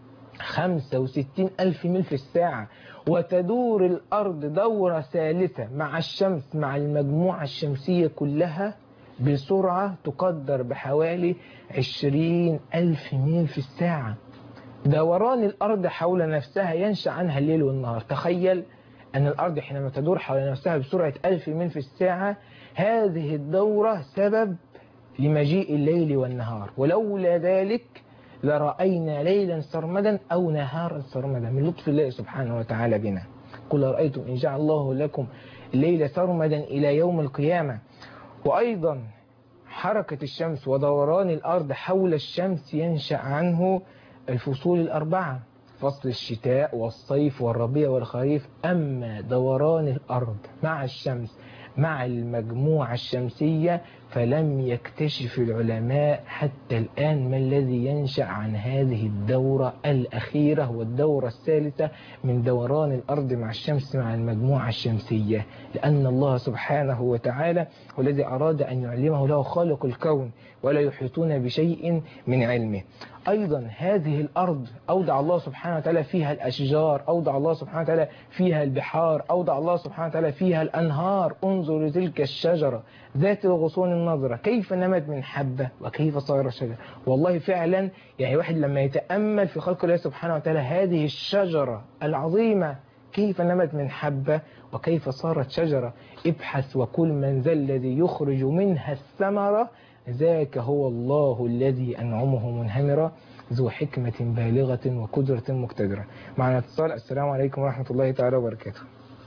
خمسة وستين ألف ميل في الساعة. وتدور الأرض دورة ثالثة مع الشمس مع المجموعة الشمسية كلها بسرعة تقدر بحوالي عشرين ألف ميل في الساعة. دوران الأرض حول نفسها ينشأ عنها الليل والنهار. تخيل أن الأرض حينما تدور حول نفسها بسرعة ألف ميل في الساعة، هذه الدورة سبب لمجيء الليل والنهار، ولولا ذلك لرأينا ليلا سرمدا أو نهارا سرمدا. من لطف الله سبحانه وتعالى بنا. قل رأيتم إن جعل الله لكم الليل سرمدا إلى يوم القيامة. وأيضا حركة الشمس ودوران الأرض حول الشمس ينشأ عنه الفصول الأربعة، فصل الشتاء والصيف والربيع والخريف. أما دوران الأرض مع الشمس مع المجموعة الشمسية فلم يكتشف العلماء حتى الآن ما الذي ينشأ عن هذه الدورة الأخيرة والدورة الثالثة من دوران الأرض مع الشمس مع المجموعة الشمسية، لأن الله سبحانه وتعالى هو الذي أراد أن يعلمه له خالق الكون ولا يحيطون بشيء من علمه. أيضا هذه الأرض أودع الله سبحانه وتعالى فيها الأشجار، أودع الله سبحانه وتعالى فيها البحار، أودع الله سبحانه وتعالى فيها الأنهار. انظر لتلك الشجرة ذات الغصون النضرة كيف نمت من حبة وكيف صار شجرة. والله فعلا يعني واحد لما يتأمل في خلق الله سبحانه وتعالى هذه الشجرة العظيمة كيف نمت من حبة وكيف صارت شجرة. ابحث وكل من ذا الذي يخرج منها الثمرة ذاك هو الله الذي أنعمه منهمرا ذو حكمة بالغة وقدرة مقتدرة. معنا اتصال. السلام عليكم ورحمة الله تعالى وبركاته.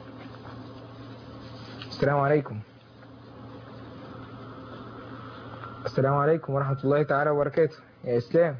السلام عليكم. السلام عليكم ورحمة الله تعالى وبركاته يا إسلام.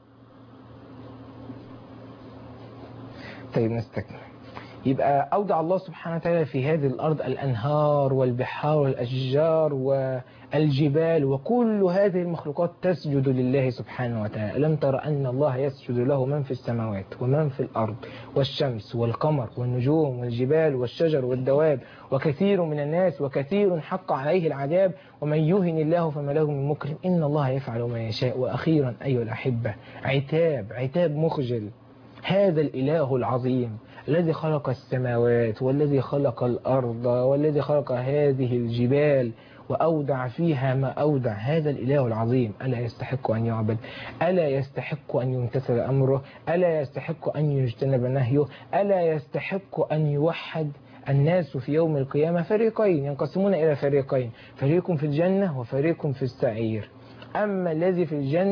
طيب نستكمل. يبقى أودع الله سبحانه وتعالى في هذه الأرض الأنهار والبحار والأشجار والجبال، وكل هذه المخلوقات تسجد لله سبحانه وتعالى. ألم تر أن الله يسجد له من في السماوات ومن في الأرض والشمس والقمر والنجوم والجبال والشجر والدواب وكثير من الناس وكثير حق عليه العذاب ومن يهن الله فما له من مكرم إن الله يفعل ما يشاء. وأخيرا أيها الأحبة عتاب عتاب مخجل هذا الإله العظيم الذي خلق السماوات والذي خلق الأرض والذي خلق هذه الجبال وأودع فيها ما أودع. هذا الإله العظيم ألا يستحق أن يعبد؟ ألا يستحق أن يمتثل أمره؟ ألا يستحق أن يجتنب نهيه؟ ألا يستحق أن يوحد؟ الناس في يوم القيامة فريقين ينقسمون إلى فريقين، فريق في الجنة وفريق في السعير. أما الذي في الجنة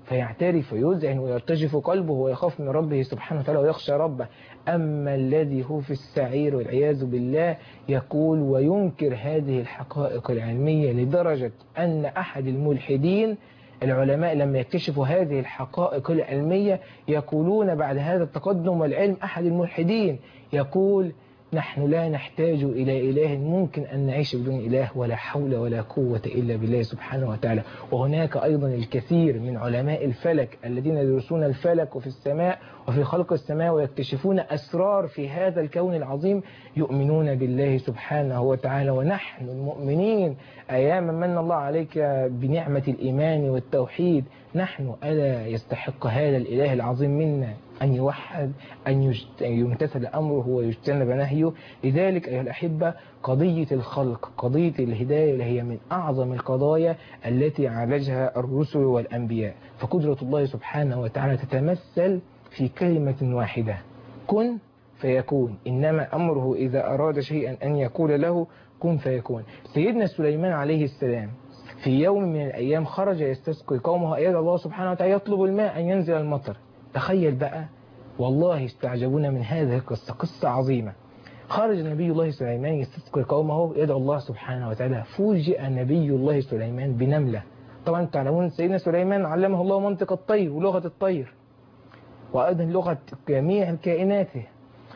فيعترف ويذعن ويرتجف قلبه ويخاف من ربه سبحانه وتعالى ويخشى ربه. أما الذي هو في السعير والعياذ بالله يقول وينكر هذه الحقائق العلمية لدرجة أن أحد الملحدين العلماء لما يكتشفوا هذه الحقائق العلمية يقولون بعد هذا التقدم والعلم، أحد الملحدين يقول نحن لا نحتاج إلى إله، ممكن أن نعيش بدون إله، ولا حول ولا قوة إلا بالله سبحانه وتعالى. وهناك أيضا الكثير من علماء الفلك الذين يدرسون الفلك وفي السماء وفي خلق السماء ويكتشفون أسرار في هذا الكون العظيم، يؤمنون بالله سبحانه وتعالى. ونحن المؤمنين أيام من الله عليك بنعمة الإيمان والتوحيد، نحن ألا يستحق هذا الإله العظيم منا أن يوحد، أن يمتثل أمره ويجتنب نهيه؟ لذلك أيها الأحبة قضية الخلق، قضية الهداية، اللي هي من أعظم القضايا التي عالجها الرسل والأنبياء. فقدرة الله سبحانه وتعالى تتمثل في كلمة واحدة: كن فيكون. إنما أمره إذا أراد شيئا أن يقول له كن فيكون. سيدنا سليمان عليه السلام في يوم من الأيام خرج يستسقي قومه، أيد الله سبحانه وتعالى يطلب الماء أن ينزل المطر. تخيل بقى، والله استعجبون من هذه القصة، قصة عظيمة. خرج نبي الله سليمان يستسقي قومه يدعو الله سبحانه وتعالى، فوجئ نبي الله سليمان بنملة. طبعا تعلمون سيدنا سليمان علمه الله منطق الطير ولغة الطير وأيضا لغة جميع كائناته.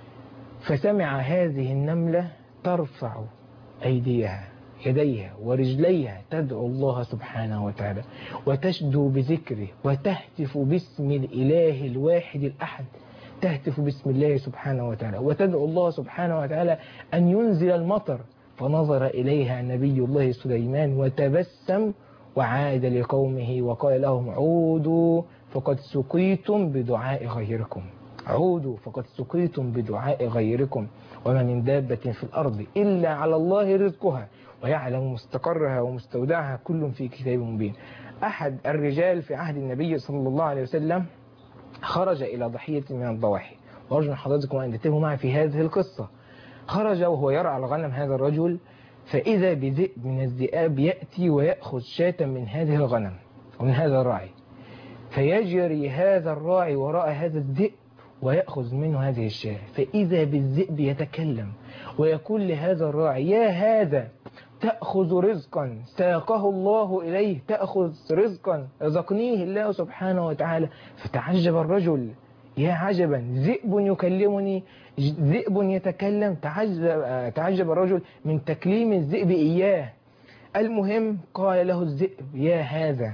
فسمع هذه النملة ترفع أيديها يديها ورجليها تدعو الله سبحانه وتعالى وتشدو بذكره وتهتف باسم الإله الواحد الأحد، تهتف باسم الله سبحانه وتعالى وتدعو الله سبحانه وتعالى أن ينزل المطر. فنظر إليها نبي الله سليمان وتبسم وعاد لقومه وقال لهم عودوا فقد سقيتم بدعاء غيركم، عودوا فقد سقيتم بدعاء غيركم، وما من دابة في الأرض إلا على الله رزقها ويعلم مستقرها ومستودعها كل في كتاب مبين. أحد الرجال في عهد النبي صلى الله عليه وسلم خرج إلى ضحية من الضواحي، وأرجو حضراتكم أن تنتبهوا معي في هذه القصة. خرج وهو يرعى الغنم هذا الرجل، فإذا بذئب من الذئاب يأتي ويأخذ شاة من هذه الغنم ومن هذا الراعي، فيجري هذا الراعي وراء هذا الذئب ويأخذ منه هذه الشاة، فإذا بالذئب يتكلم ويقول لهذا الراعي يا هذا تأخذ رزقا ساقه الله إليه، تأخذ رزقا رزقنيه الله سبحانه وتعالى. فتعجب الرجل، يا عجبا، ذئب يكلمني، ذئب يتكلم. تعجب, تعجب الرجل من تكليم الذئب إياه. المهم قال له الذئب يا هذا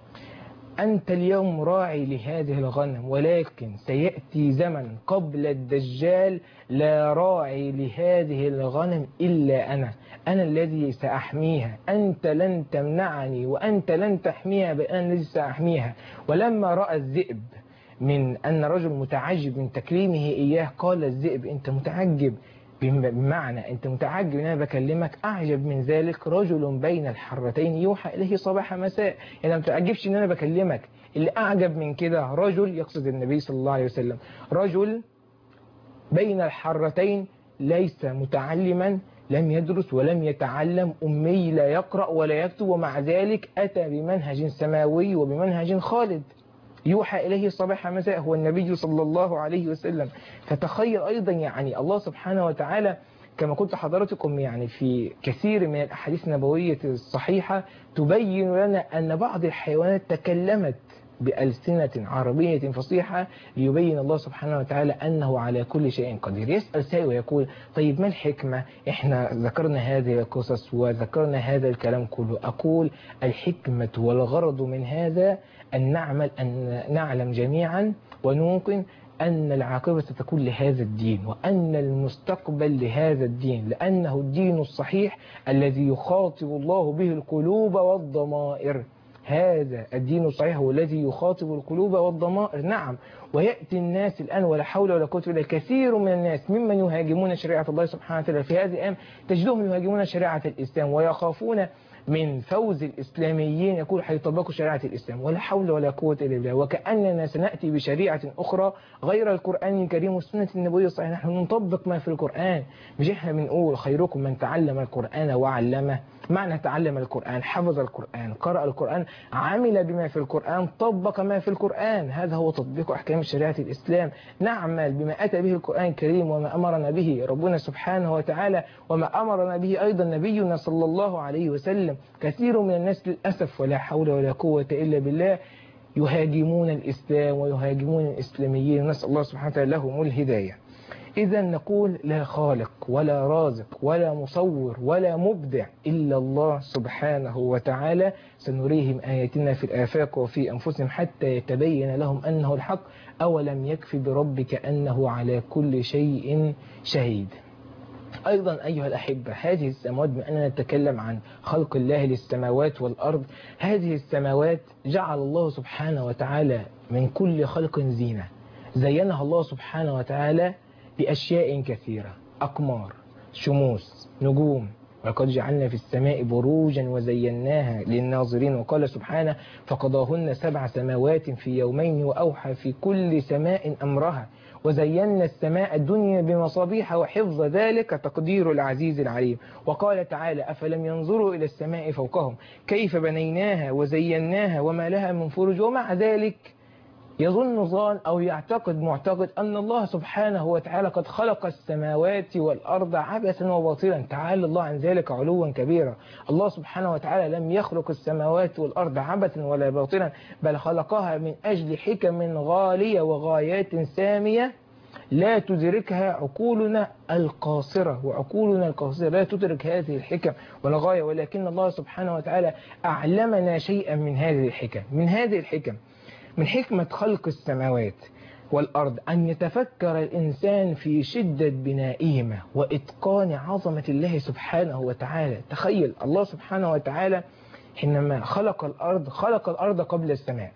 أنت اليوم راعي لهذه الغنم، ولكن سيأتي زمن قبل الدجال لا راعي لهذه الغنم إلا أنا، أنا الذي سأحميها، أنت لن تمنعني وأنت لن تحميها بل أنا الذي سأحميها. ولما رأى الذئب من أن رجل متعجب من تكليمه إياه، قال الذئب أنت متعجب، بمعنى أنت متعجب أن أنا بكلمك، أعجب من ذلك رجل بين الحرتين يوحى إليه صباح مساء. يعني ما تتعجبش أن أنا بكلمك، اللي أعجب من كده رجل، يقصد النبي صلى الله عليه وسلم، رجل بين الحرتين ليس متعلما، لم يدرس ولم يتعلم، أمي لا يقرأ ولا يكتب، ومع ذلك أتى بمنهج سماوي وبمنهج خالد يوحى إليه صباح مساء، هو النبي صلى الله عليه وسلم. فتخيل أيضا يعني الله سبحانه وتعالى كما قلت حضراتكم يعني في كثير من الأحاديث النبوية الصحيحة تبين لنا أن بعض الحيوانات تكلمت بألسنة عربية فصيحة ليبين الله سبحانه وتعالى أنه على كل شيء قدير. يسأل سائل ويقول طيب ما الحكمة؟ إحنا ذكرنا هذه القصص وذكرنا هذا الكلام كله. أقول الحكمة والغرض من هذا أن نعمل أن نعلم جميعا ونوقن أن العاقبة تكون لهذا الدين وأن المستقبل لهذا الدين، لأنه الدين الصحيح الذي يخاطب الله به القلوب والضمائر. هذا الدين الصحيح هو الذي يخاطب القلوب والضمائر. نعم، ويأتي الناس الآن ولا حول ولا قوة إلا كثير من الناس ممن يهاجمون شريعة الله سبحانه وتعالى في هذه الأيام، تجدهم يهاجمون شريعة الإسلام ويخافون من فوز الإسلاميين، يقول حيطبقوا شريعة الإسلام، ولا حول ولا قوة إلا بالله، وكأننا سنأتي بشريعة أخرى غير القرآن الكريم والسنة النبوية الصحيحة. نحن نطبق ما في القرآن، مش احنا بنقول خيركم من تعلم القرآن وعلمه، معنى تعلم القرآن، حفظ القرآن، قرأ القرآن، عمل بما في القرآن، طبق ما في القرآن. هذا هو تطبيق أحكام شريعة الإسلام. نعمل بما أتى به القرآن الكريم وما أمرنا به ربنا سبحانه وتعالى وما أمرنا به أيضا نبينا صلى الله عليه وسلم. كثير من الناس للأسف ولا حول ولا قوة إلا بالله يهاجمون الإسلام ويهاجمون الإسلاميين، نسأل الله سبحانه وتعالى لهم الهداية. إذا نقول لا خالق ولا رازق ولا مصور ولا مبدع إلا الله سبحانه وتعالى. سنريهم آياتنا في الآفاق وفي أنفسهم حتى يتبين لهم أنه الحق. أولم يكف بربك أنه على كل شيء شهيد. أيضا أيها الأحبة، هذه السماوات، بما أننا نتكلم عن خلق الله للسماوات والأرض، هذه السماوات جعل الله سبحانه وتعالى من كل خلق زينة، زينها الله سبحانه وتعالى بأشياء كثيرة: أقمار، شموس، نجوم، ولقد جعلنا في السماء بروجا وزيناها للناظرين. وقال سبحانه: فقضاهن سبع سماوات في يومين وأوحى في كل سماء أمرها وزينا السماء الدنيا بمصابيح وحفظ، ذلك تقدير العزيز العليم. وقال تعالى: أفلم ينظروا إلى السماء فوقهم كيف بنيناها وزيناها وما لها من فروج. ومع ذلك يظن ظان أو يعتقد معتقد أن الله سبحانه وتعالى قد خلق السماوات والأرض عبثا وباطلا. تعالى الله عن ذلك علوا كبيرا. الله سبحانه وتعالى لم يخلق السماوات والأرض عبثا ولا باطلا، بل خلقها من أجل حكم غالية وغايات سامية لا تدركها عقولنا القاصرة، وعقولنا القاصرة لا تدرك هذه الحكم والغاية، ولكن الله سبحانه وتعالى أعلمنا شيئا من هذه الحكم. من هذه الحكم، من حكمة خلق السماوات والأرض، أن يتفكر الإنسان في شدة بنائهما وإتقان عظمة الله سبحانه وتعالى. تخيل الله سبحانه وتعالى حينما خلق الأرض، خلق الأرض قبل السماء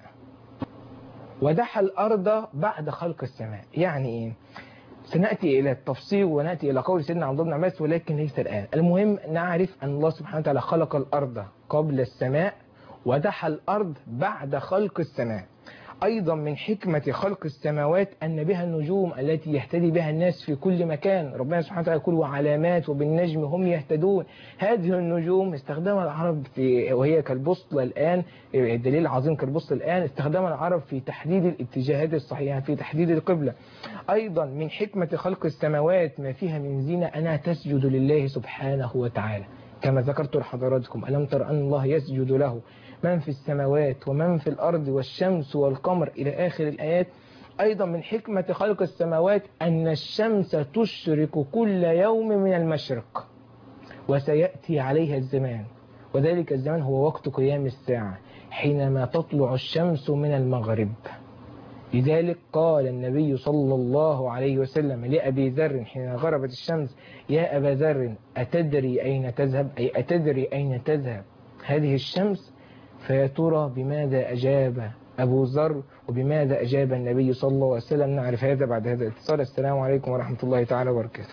ودحى الأرض بعد خلق السماء. يعني إيه؟ سنأتي إلى التفصيل ونأتي إلى قول سيدنا عبد الله بن عباس، ولكن ليس الآن. المهم نعرف أن الله سبحانه وتعالى خلق الأرض قبل السماء ودحى الأرض بعد خلق السماء. أيضا من حكمة خلق السماوات أن بها النجوم التي يهتدي بها الناس في كل مكان. ربنا سبحانه وتعالى يقول: وعلامات وبالنجم هم يهتدون. هذه النجوم استخدمها العرب في، وهي كالبوصلة الآن، الدليل العظيم كالبوصلة الآن، استخدمها العرب في تحديد الاتجاهات الصحيحة، في تحديد القبلة. أيضا من حكمة خلق السماوات ما فيها من زينة أنها تسجد لله سبحانه وتعالى، كما ذكرت لحضراتكم: ألم تر أن الله يسجد له من في السماوات ومن في الأرض والشمس والقمر إلى آخر الآيات. أيضا من حكمة خلق السماوات أن الشمس تشرق كل يوم من المشرق، وسيأتي عليها الزمان، وذلك الزمان هو وقت قيام الساعة حينما تطلع الشمس من المغرب. لذلك قال النبي صلى الله عليه وسلم لأبي ذر حين غربت الشمس: يا أبا ذر أتدري أين تذهب؟ أي أتدري أين تذهب هذه الشمس؟ فيا ترى بماذا أجاب أبو ذر وبماذا أجاب النبي صلى الله عليه وسلم؟ نعرف هذا بعد هذا الاتصال. السلام عليكم ورحمة الله تعالى وبركاته.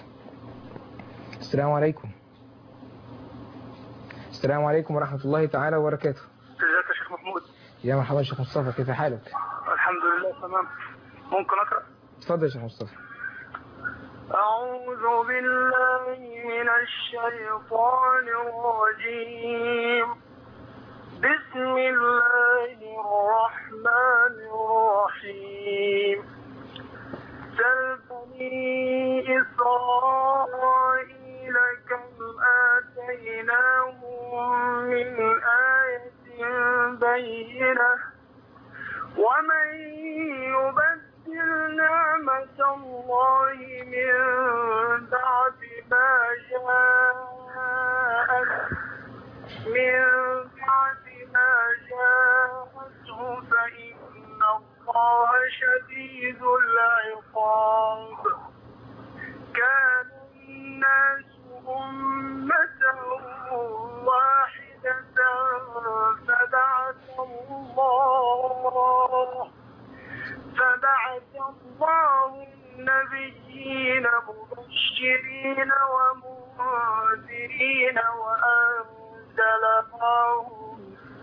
السلام عليكم. السلام عليكم ورحمة الله تعالى وبركاته.
ازيك يا شيخ محمود؟
يا مرحبا شيخ مصطفى، كيف حالك؟
الحمد لله تمام. ممكن أقرأ؟
تفضل يا شيخ مصطفى.
أعوذ بالله من الشيطان الرجيم. بسم الله الرحمن الرحيم. سل بني إسرائيل كم آتيناهم من آية بينة ومن يبدل نعمة الله من بعد ما جاءت من بعد ما جاءته فإن الله شديد العقاب. كان الناس أمة واحدة فبعث الله فبعث الله النبيين مبشرين ومنذرين وأنزل معهم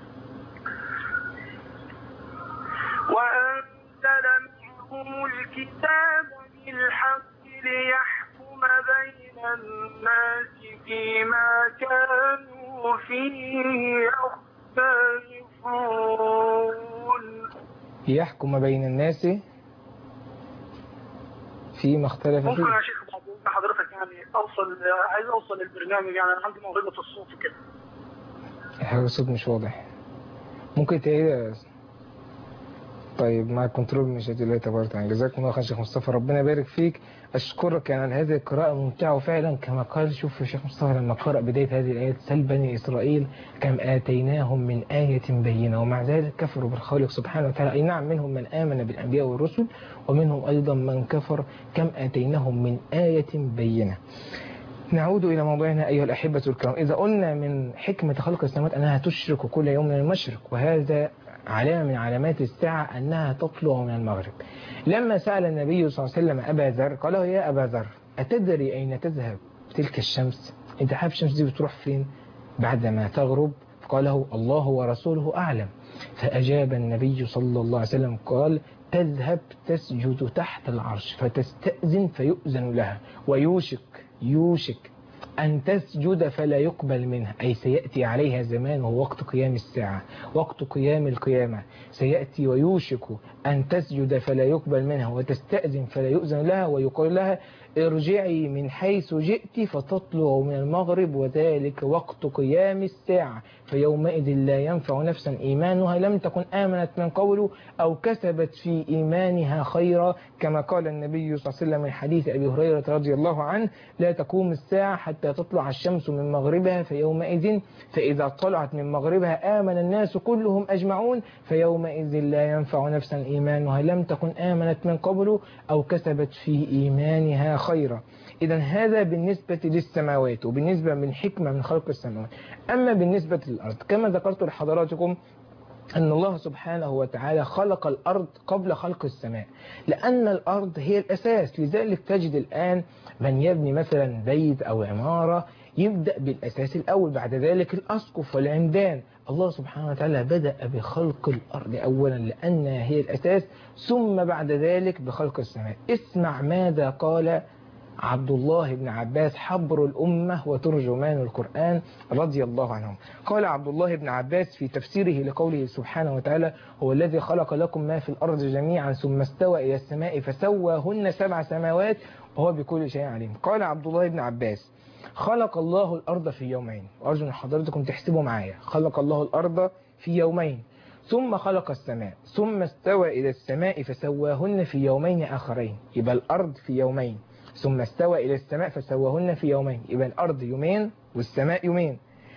وأنزل معهم الكتاب بالحق ليحكم بين الناس فيما كانوا فيه يختلفون.
يحكم بين الناس فيما اختلف
ممكن
فيه.
يا شيخ بعد حضرتك يعني اوصل، عايز اوصل للبرنامج، يعني انا عندي موهبه في الصوت كده.
حاجة الصوت مش واضح، ممكن تعيد؟ طيب مع الكنترول مش هتلاقي الله تبارك وتعالى. جزاكم الله خير شيخ مصطفى، ربنا يبارك فيك. اشكرك على هذه القراءة ممتعة، وفعلا كما قال، شوف يا شيخ مصطفى لما قرأ بداية هذه الآيات: سل بني إسرائيل كم آتيناهم من آية بينة ومع ذلك كفروا بالخالق سبحانه وتعالى. أي نعم، منهم من آمن بالأنبياء والرسل ومنهم أيضا من كفر. كم آتيناهم من آية بينة. نعود إلى موضوعنا أيها الأحبة الكرام. إذا قلنا من حكمة خلق السماوات أنها تشرق كل يوم من المشرق، وهذا علامة من علامات الساعة أنها تطلع من المغرب. لما سأل النبي صلى الله عليه وسلم أبا ذر قال له: يا أبا ذر، أتدري أين تذهب تلك الشمس؟ أنت عارف الشمس دي بتروح فين بعدما تغرب؟ فقال له: الله ورسوله أعلم. فأجاب النبي صلى الله عليه وسلم قال: تذهب تسجد تحت العرش فتستأذن فيؤذن لها، ويوشك يوشك أن تسجد فلا يقبل منها، أي سيأتي عليها زمان وهو وقت قيام الساعة، وقت قيام القيامة سيأتي ويوشك أن تسجد فلا يقبل منها وتستأذن فلا يؤذن لها، ويقول لها: ارجعي من حيث جئت فتطلع من المغرب وذلك وقت قيام الساعة، فيومئذ لا ينفع نفسا إيمانها لم تكن آمنت من قبل أو كسبت في إيمانها خيرا، كما قال النبي صلى الله عليه وسلم من حديث أبي هريرة رضي الله عنه: لا تقوم الساعة حتى تطلع الشمس من مغربها، فيومئذ فإذا طلعت من مغربها آمن الناس كلهم أجمعون، فيومئذ لا ينفع نفسا إيمانها لم تكن آمنت من قبل أو كسبت في إيمانها خيرا. إذا هذا بالنسبة للسماوات وبالنسبة من حكمة من خلق السماوات. أما بالنسبة للأرض كما ذكرت لحضراتكم أن الله سبحانه وتعالى خلق الأرض قبل خلق السماء، لأن الأرض هي الأساس. لذلك تجد الآن من يبني مثلا بيت أو عمارة يبدأ بالأساس الأول، بعد ذلك الأسقف والعمدان. الله سبحانه وتعالى بدأ بخلق الأرض أولا لأنها هي الأساس، ثم بعد ذلك بخلق السماء. اسمع ماذا قال عبد الله بن عباس حبر الأمة وترجمان القرآن رضي الله عنهم. قال عبد الله بن عباس في تفسيره لقوله سبحانه وتعالى: هو الذي خلق لكم ما في الأرض جميعا ثم استوى إلى السماء فسواهن سبع سماوات وهو بكل شيء عليم. قال عبد الله بن عباس: خلق الله الأرض في يومين، وأرجو أن حضرتكم تحسبوا معايا، خلق الله الأرض في يومين ثم خلق السماء ثم استوى إلى السماء فسواهن في يومين آخرين. يبقى الأرض في يومين ثم استوى إلى السماء فسواهن في يومين، يبقى الأرض يومين والسماء يومين.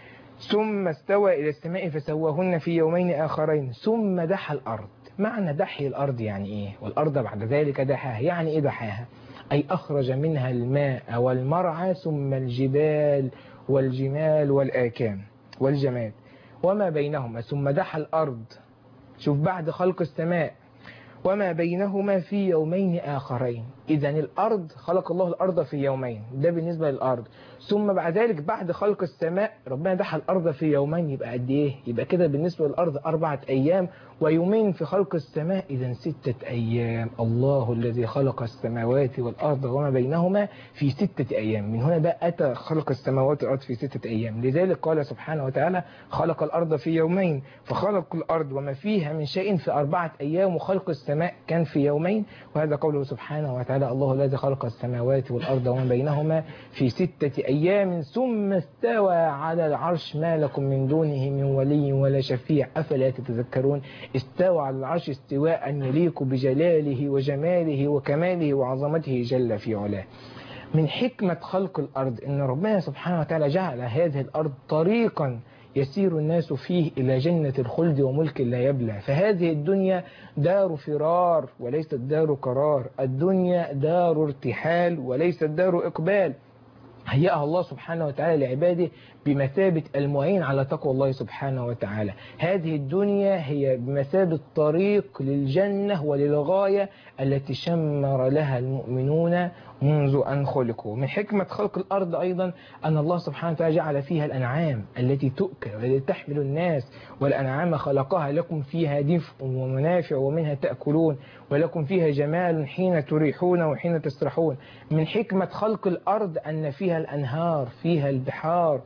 ثم استوى إلى السماء فسواهن في يومين آخرين ثم دحى الأرض. معنى دحي الأرض يعني إيه؟ والأرض بعد ذلك دحاها. يعني إيه دحاها؟ أي أخرج منها الماء والمرعى ثم الجبال والجمال والآكام والجماد وما بينهما، ثم دحى الأرض. شوف بعد خلق السماء وما بينهما في يومين آخرين. إذا الأرض خلق الله الأرض في يومين، ده بالنسبة للأرض. ثم بعد ذلك بعد خلق السماء ربنا دحى الأرض في يومين، يبقى قد إيه؟ يبقى كده بالنسبة للأرض أربعة أيام ويومين في خلق السماء، إذا ستة أيام. الله الذي خلق السماوات والأرض وما بينهما في ستة أيام. من هنا بقى أتى خلق السماوات والأرض في ستة أيام. لذلك قال سبحانه وتعالى: خلق الأرض في يومين، فخلق الأرض وما فيها من شيء في أربعة أيام، وخلق السماء كان في يومين. وهذا قوله سبحانه وتعالى: الله الذي خلق السماوات والأرض وما بينهما في ستة أيام ثم استوى على العرش ما لكم من دونه من ولي ولا شفيع أفلا تتذكرون. استوى على العرش استواء يليق بجلاله وجماله وكماله وعظمته جل في علاه. من حكمة خلق الأرض إن ربنا سبحانه وتعالى جعل هذه الأرض طريقا يسير الناس فيه إلى جنة الخلد وملك لا يبلى. فهذه الدنيا دار فرار وليست دار قرار، الدنيا دار ارتحال وليست دار إقبال. هيئها الله سبحانه وتعالى لعباده بمثابة المعين على تقوى الله سبحانه وتعالى. هذه الدنيا هي بمثابة طريق للجنة وللغاية التي شمر لها المؤمنون منذ أن خلقوا. من حكمة خلق الأرض أيضا أن الله سبحانه وتعالى جعل فيها الأنعام التي تؤكل والتي تحمل الناس، والأنعام خلقها لكم فيها دفء ومنافع ومنها تأكلون ولكم فيها جمال حين تريحون وحين تسرحون. من حكمة خلق الأرض أن فيها الأنهار، فيها البحار،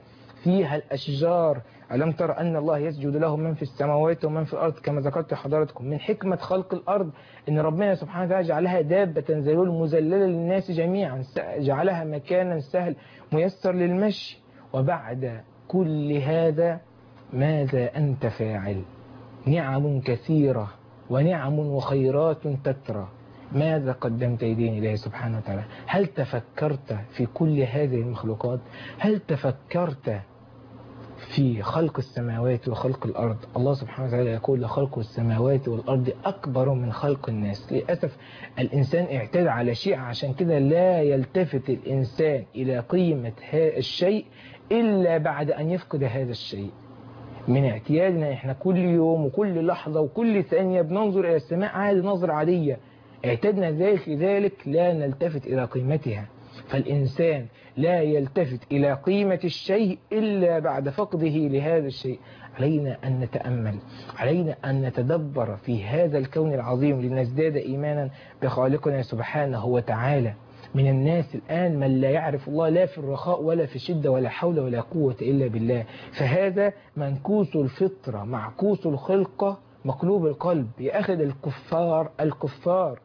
فيها الأشجار. ألم تر أن الله يسجد له من في السماوات ومن في الأرض كما ذكرت حضراتكم. من حكمة خلق الأرض أن ربنا سبحانه وتعالى جعلها دابة ذلول مذللة للناس جميعا، جعلها مكانا سهل ميسر للمشي. وبعد كل هذا ماذا أنت فاعل؟ نعم كثيرة ونعم وخيرات تترى، ماذا قدمت يدين الله سبحانه وتعالى؟ هل تفكرت في كل هذه المخلوقات؟ هل تفكرت في خلق السماوات وخلق الأرض؟ الله سبحانه وتعالى يقول لخلق السماوات والأرض أكبر من خلق الناس. للأسف الإنسان اعتاد على شيء، عشان كده لا يلتفت الإنسان إلى قيمة هذا الشيء إلا بعد أن يفقد هذا الشيء. من اعتيادنا احنا كل يوم وكل لحظة وكل ثانية بننظر إلى السماء عادي، نظر عادية، اعتدنا ذلك لذلك لا نلتفت إلى قيمتها. فالإنسان لا يلتفت إلى قيمة الشيء إلا بعد فقده لهذا الشيء. علينا أن نتأمل، علينا أن نتدبر في هذا الكون العظيم لنزداد إيمانا بخالقنا سبحانه وتعالى. من الناس الآن من لا يعرف الله لا في الرخاء ولا في الشدة ولا حول ولا قوة إلا بالله. فهذا منكوس الفطرة معكوس الخلقة مقلوب القلب. يأخذ الكفار الكفار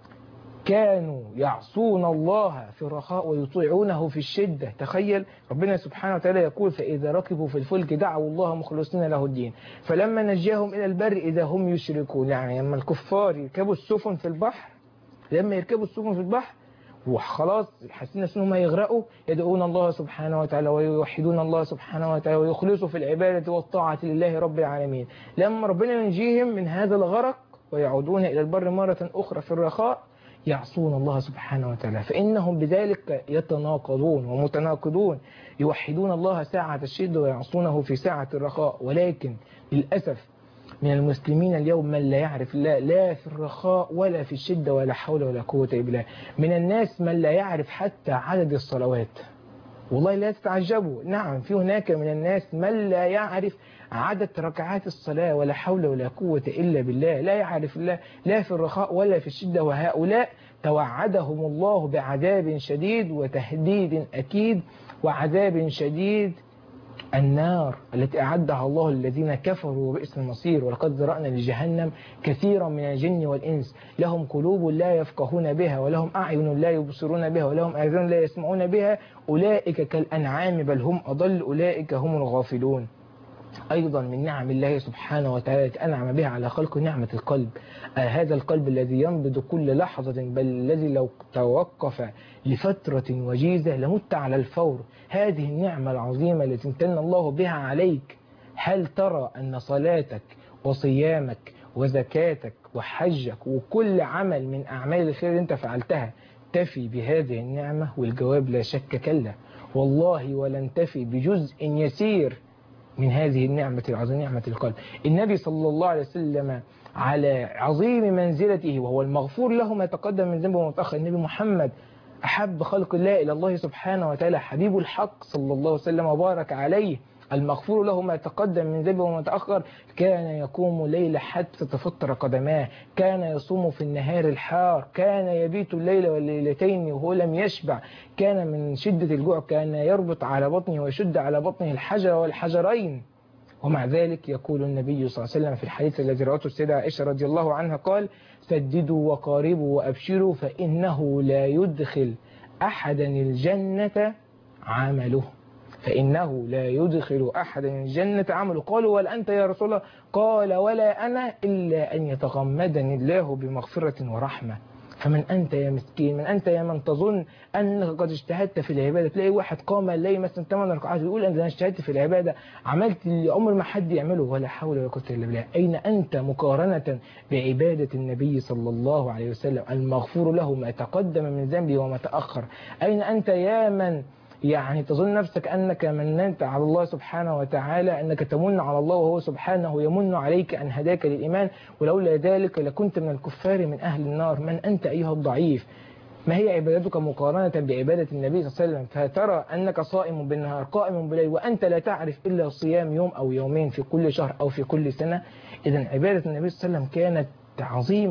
كانوا يعصون الله في الرخاء ويطيعونه في الشدة. تخيل ربنا سبحانه وتعالى يقول فإذا ركبوا في الفلك دعوا الله مخلصين له الدين فلما نجاهم إلى البر إذا هم يشركون. يعني لما الكفار يركبوا السفن في البحر، لما يركبوا السفن في البحر وخلاص حاسين انهم يغرقوا، يدعون الله سبحانه وتعالى ويوحدون الله سبحانه وتعالى ويخلصوا في العبادة والطاعة لله رب العالمين. لما ربنا ينجيهم من هذا الغرق ويعودون إلى البر مرة أخرى في الرخاء يعصون الله سبحانه وتعالى، فإنهم بذلك يتناقضون ومتناقضون، يوحدون الله ساعة الشدة ويعصونه في ساعة الرخاء. ولكن للأسف من المسلمين اليوم من لا يعرف الله لا في الرخاء ولا في الشدة ولا حول ولا قوة إلا بالله. من الناس من لا يعرف حتى عدد الصلوات. والله لا تتعجبوا، نعم في هناك من الناس من لا يعرف عدد ركعات الصلاة ولا حول ولا قوة إلا بالله، لا يعرف الله لا في الرخاء ولا في الشدة. وهؤلاء توعدهم الله بعذاب شديد وتهديد أكيد، وعذاب شديد النار التي أعدها الله للذين كفروا وبئس المصير. ولقد ذرأنا لجهنم كثيرا من الجن والإنس لهم قلوب لا يفقهون بها ولهم أعين لا يبصرون بها ولهم آذان لا يسمعون بها أولئك كالأنعام بل هم أضل أولئك هم الغافلون. أيضا من نعم الله سبحانه وتعالى أنعم بها على خلق نعمة القلب. آه هذا القلب الذي ينبض كل لحظة، بل الذي لو توقف لفترة وجيزة لمت على الفور. هذه النعمة العظيمة التي امتن الله بها عليك. هل ترى أن صلاتك وصيامك وزكاتك وحجك وكل عمل من أعمال الخير اللي أنت فعلتها تفي بهذه النعمة؟ والجواب لا شك كلا، والله ولن تفي بجزء يسير من هذه النعمة العظيمة، نعمة القلب. النبي صلى الله عليه وسلم على عظيم منزلته وهو المغفور له ما تقدم من ذنبه وما تأخر. النبي محمد أحب خلق الله إلى الله سبحانه وتعالى، حبيب الحق صلى الله عليه وسلم وبارك عليه، المغفور له ما تقدم من ذنبه وما تأخر. كان يقوم الليل حتى تفطر قدماه، كان يصوم في النهار الحار، كان يبيت الليل والليلتين وهو لم يشبع، كان من شدة الجوع كان يربط على بطنه ويشد على بطنه الحجر والحجرين. ومع ذلك يقول النبي صلى الله عليه وسلم في الحديث الذي رواه السيدة عائشة رضي الله عنها قال سددوا وقاربوا وأبشروا فإنه لا يدخل أحدا الجنة عمله، فإنه لا يدخل أحدا الجنة عمله. قالوا ولا أنت يا رسول الله؟ قال ولا أنا إلا أن يتغمدني الله بمغفرة ورحمة. فمن أنت يا مسكين؟ من أنت يا من تظن أنك قد اجتهدت في العبادة؟ تلاقي واحد قام الليل مثلا ثمان ركعات ويقول أنا اجتهدت في العبادة، عملت اللي عمر ما حد يعمله، ولا حول ولا قوة إلا بالله. أين أنت مقارنة بعبادة النبي صلى الله عليه وسلم المغفور له ما تقدم من ذنبه وما تأخر؟ أين أنت يا من يعني تظن نفسك أنك مننت على الله سبحانه وتعالى، أنك تمن على الله وهو سبحانه يمن عليك أن هداك للإيمان، ولولا ذلك لكنت من الكفار من أهل النار. من أنت أيها الضعيف؟ ما هي عبادتك مقارنة بعبادة النبي صلى الله عليه وسلم؟ فترى أنك صائم بالنهار قائم بالليل وأنت لا تعرف إلا صيام يوم أو يومين في كل شهر أو في كل سنة. إذن عبادة النبي صلى الله عليه وسلم كانت عظيمة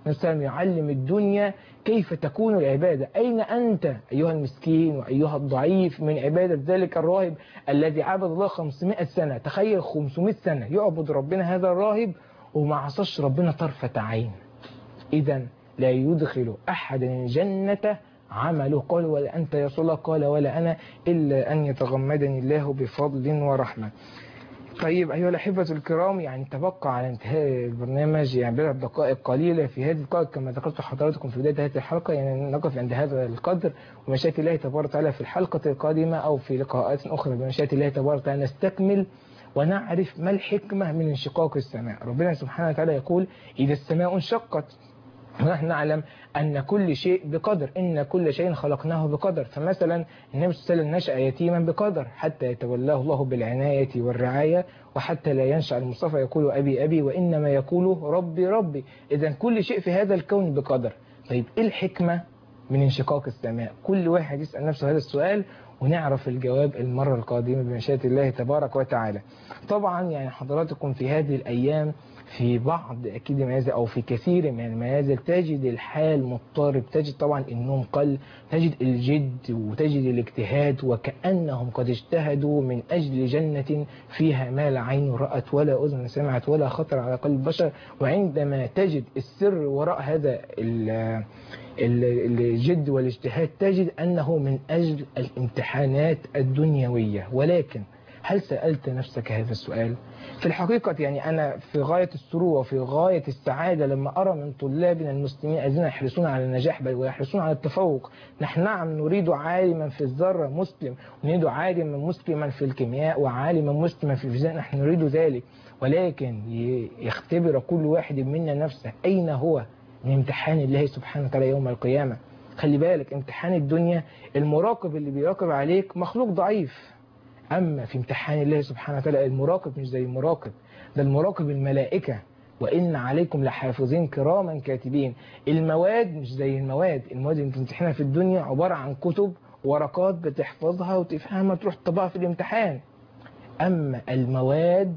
السلام يعلم الدنيا كيف تكون العبادة. أين أنت أيها المسكين وأيها الضعيف من عبادة ذلك الراهب الذي عبد الله خمسمائة سنة؟ تخيل خمسمائة سنة يعبد ربنا هذا الراهب وما عصاش ربنا طرفة عين. إذا لا يدخل أحد الجنة عمله. قال ولا أنت يا رسول الله؟ قال ولا أنا، إلا أن يتغمدني الله بفضل ورحمة. طيب أيها الأحبة الكرام، يعني تبقى على انتهاء البرنامج يعني بضع دقائق قليلة. في هذه الدقائق كما ذكرت لحضراتكم في بداية هذه الحلقة يعني نقف عند هذا القدر، ومشيئة الله تبارك وتعالى في الحلقة القادمة أو في لقاءات أخرى بمشيئة الله تبارك وتعالى نستكمل ونعرف ما الحكمة من انشقاق السماء. ربنا سبحانه وتعالى يقول إذا السماء انشقت، ونحن نعلم أن كل شيء بقدر، إن كل شيء خلقناه بقدر. فمثلا النبي صلى الله عليه وسلم نشأ يتيما بقدر حتى يتولاه الله بالعناية والرعاية، وحتى لا ينشأ المصطفى يقول أبي أبي وإنما يقول ربي ربي. إذا كل شيء في هذا الكون بقدر. طيب إيه الحكمة من انشقاق السماء؟ كل واحد يسأل نفسه هذا السؤال ونعرف الجواب المرة القادمة بمشيئة الله تبارك وتعالى. طبعا يعني حضراتكم في هذه الأيام في بعض أكيد المنازل أو في كثير من المنازل تجد الحال مضطرب، تجد طبعا النوم قل، تجد الجد وتجد الاجتهاد، وكأنهم قد اجتهدوا من أجل جنة فيها ما لا عين رأت ولا أذن سمعت ولا خطر على قلب بشر. وعندما تجد السر وراء هذا الجد والاجتهاد تجد أنه من أجل الامتحانات الدنيوية. ولكن هل سألت نفسك هذا السؤال؟ في الحقيقة يعني أنا في غاية السرور وفي غاية السعادة لما أرى من طلابنا المسلمين الذين يحرصون على النجاح بل ويحرصون على التفوق. نحن نعم نريد عالما في الذرة مسلم، ونريد عالما مسلما في الكيمياء وعالما مسلما في الفيزياء، نحن نريد ذلك. ولكن يختبر كل واحد منا نفسه أين هو من امتحان الله سبحانه وتعالى يوم القيامة. خلي بالك امتحان الدنيا المراقب اللي بيراقب عليك مخلوق ضعيف، أما في امتحان الله سبحانه وتعالى المراقب مش زي المراقب، ده المراقب الملائكة وإن عليكم لحافظين كراما كاتبين. المواد مش زي المواد، المواد اللي بتمتحنها في الدنيا عبارة عن كتب ورقات بتحفظها وتفهمها تروح تطبقها في الامتحان. أما المواد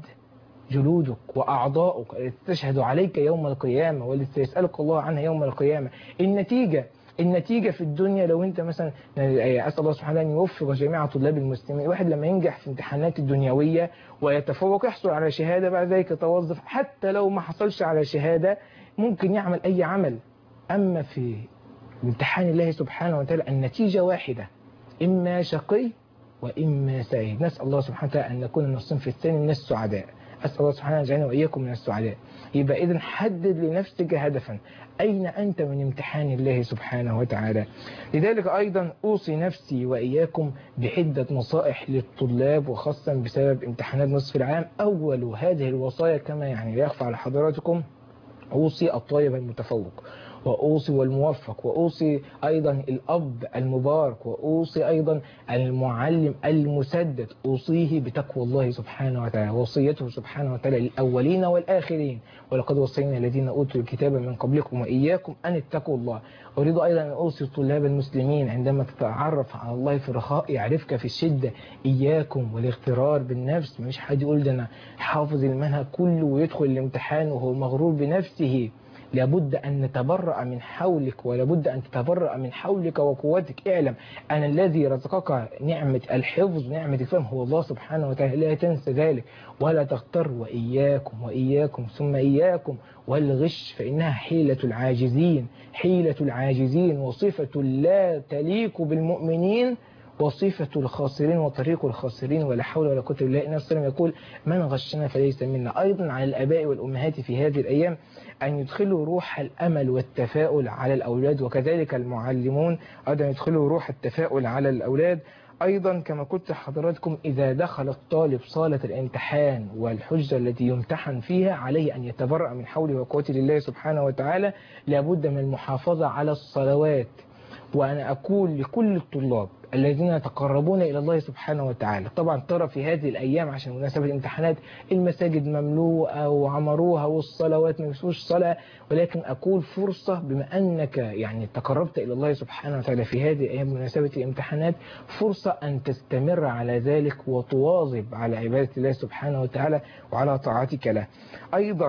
جلودك وأعضاؤك التي تشهد عليك يوم القيامة والتي سيسألك الله عنها يوم القيامة. النتيجة النتيجة في الدنيا لو انت مثلا أسأل الله سبحانه أن يوفق جميع طلاب المسلمين، واحد لما ينجح في امتحانات الدنيوية ويتفوق يحصل على شهادة، بعد ذلك يتوظف، حتى لو ما حصلش على شهادة ممكن يعمل أي عمل. أما في امتحان الله سبحانه وتعالى النتيجة واحدة، إما شقي وإما سعيد. نسأل الله سبحانه وتعالى أن نكون من الصنف الثاني من السعداء. أسأل الله سبحانه وتعالى وإياكم من السعداء. يبقى إذن حدد لنفسك هدفا، أين أنت من امتحان الله سبحانه وتعالى. لذلك أيضا أوصي نفسي وإياكم بعدة نصائح للطلاب وخاصة بسبب امتحانات نصف العام. أول هذه الوصايا كما يعني لا يخفى على حضراتكم، أوصي الطالب المتفوق، وأوصي والموفق، وأوصي أيضا الأب المبارك، وأوصي أيضا المعلم المسدد، أوصيه بتقوى الله سبحانه وتعالى، وصيته سبحانه وتعالى للأولين والآخرين، ولقد وصينا الذين أوتوا الكتاب من قبلكم وإياكم أن اتقوا الله. أريد أيضا أن أوصي طلاب المسلمين عندما تتعرف على الله في الرخاء يعرفك في الشدة. إياكم والاغترار بالنفس، مش حد يقول ده أنا حافظ المنهج كله ويدخل الامتحان وهو مغرور بنفسه. لابد أن نتبرأ من حولك، ولابد أن تتبرأ من حولك وقوتك. اعلم أن الذي رزقك نعمة الحفظ نعمة الفهم هو الله سبحانه وتعالى، لا تنسى ذلك ولا تغتر. وإياكم وإياكم ثم إياكم والغش، فإنها حيلة العاجزين، حيلة العاجزين وصفة لا تليق بالمؤمنين، وصفة الخاسرين وطريق الخاسرين، ولا حول ولا قوة إلا بالله. النبي صلى الله عليه وسلم يقول من غشنا فليس منا. أيضا على الآباء والأمهات في هذه الأيام أن يدخلوا روح الأمل والتفاؤل على الأولاد، وكذلك المعلمون أيضا يدخلوا روح التفاؤل على الأولاد. أيضا كما قلت حضراتكم، إذا دخل الطالب صالة الامتحان والحجة التي يمتحن فيها عليه أن يتبرأ من حوله وقوته لله سبحانه وتعالى. لابد من المحافظة على الصلوات. وأنا أقول لكل الطلاب الذين يتقربون إلى الله سبحانه وتعالى، طبعا ترى في هذه الأيام عشان مناسبة الامتحانات المساجد مملوءة وعمروها والصلوات ما فيش صلاة، ولكن أقول فرصة بما أنك يعني تقربت إلى الله سبحانه وتعالى في هذه الأيام مناسبة الامتحانات، فرصة أن تستمر على ذلك وتواظب على عبادة الله سبحانه وتعالى وعلى طاعتك له. أيضا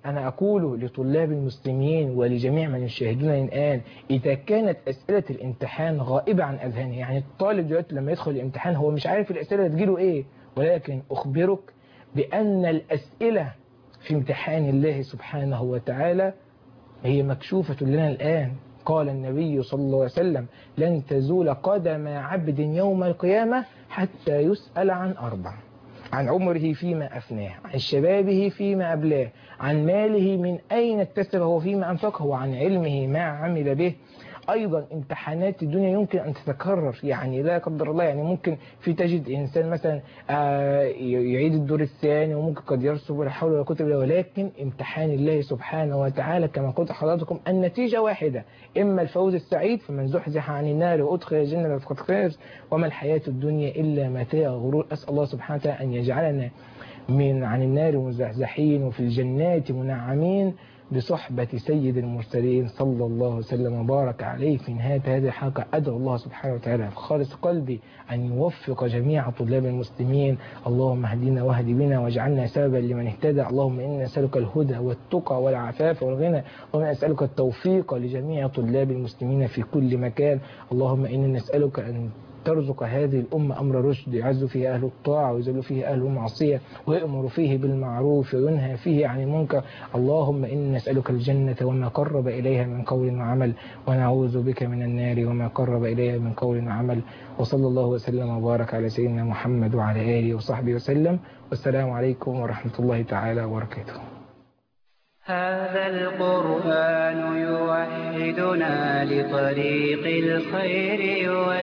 أنا أقول لطلاب المسلمين ولجميع من يشاهدونني الآن، إذا كانت أسئلة الامتحان غائبة عن أذهانه، يعني الطالب دلوقتي لما يدخل الامتحان هو مش عارف الأسئلة تجيله إيه، ولكن أخبرك بأن الأسئلة في امتحان الله سبحانه وتعالى هي مكشوفة لنا الآن. قال النبي صلى الله عليه وسلم: لن تزول قدم عبد يوم القيامة حتى يسأل عن أربع: عن عمره فيما أفناه، عن شبابه فيما أبلاه، عن ماله من أين اكتسبه وفيما أنفقه، وعن علمه ما عمل به. أيضا امتحانات الدنيا يمكن أن تتكرر، يعني لا قدر الله، يعني ممكن في تجد إنسان مثلا يعيد الدور الثاني وممكن قد يرسب ولا حول ولا قوة إلا بالله، ولكن امتحان الله سبحانه وتعالى كما قلت حضراتكم النتيجة واحدة: إما الفوز السعيد فمن زحزح عن النار وأدخل الجنة فقد فاز، وما الحياة الدنيا إلا متاع غرور. أسأل الله سبحانه وتعالى أن يجعلنا من عن النار مزحزحين وفي الجنات منعمين بصحبة سيد المرسلين صلى الله وسلم وبارك عليه. في نهاية هذه الحلقة أدعو الله سبحانه وتعالى بخالص قلبي أن يوفق جميع طلاب المسلمين. اللهم اهدنا واهد بنا واجعلنا سببا لمن اهتدى. اللهم إنا نسألك الهدى والتقى والعفاف والغنى. اللهم نسألك التوفيق لجميع طلاب المسلمين في كل مكان. اللهم إنا نسألك أن ترزق هذه الأمة أمر رشد يعز فيه أهل الطاعة ويذل فيه أهل المعصية ويأمر فيه بالمعروف وينهى فيه عن المنكر. اللهم إنا نسألك الجنة وما قرب إليها من قول وعمل، ونعوذ بك من النار وما قرب إليها من قول وعمل. وصلى الله وسلم وبارك على سيدنا محمد وعلى آله وصحبه وسلم، والسلام عليكم ورحمة الله تعالى وبركاته.
هذا القرآن يوحدنا لطريق الخير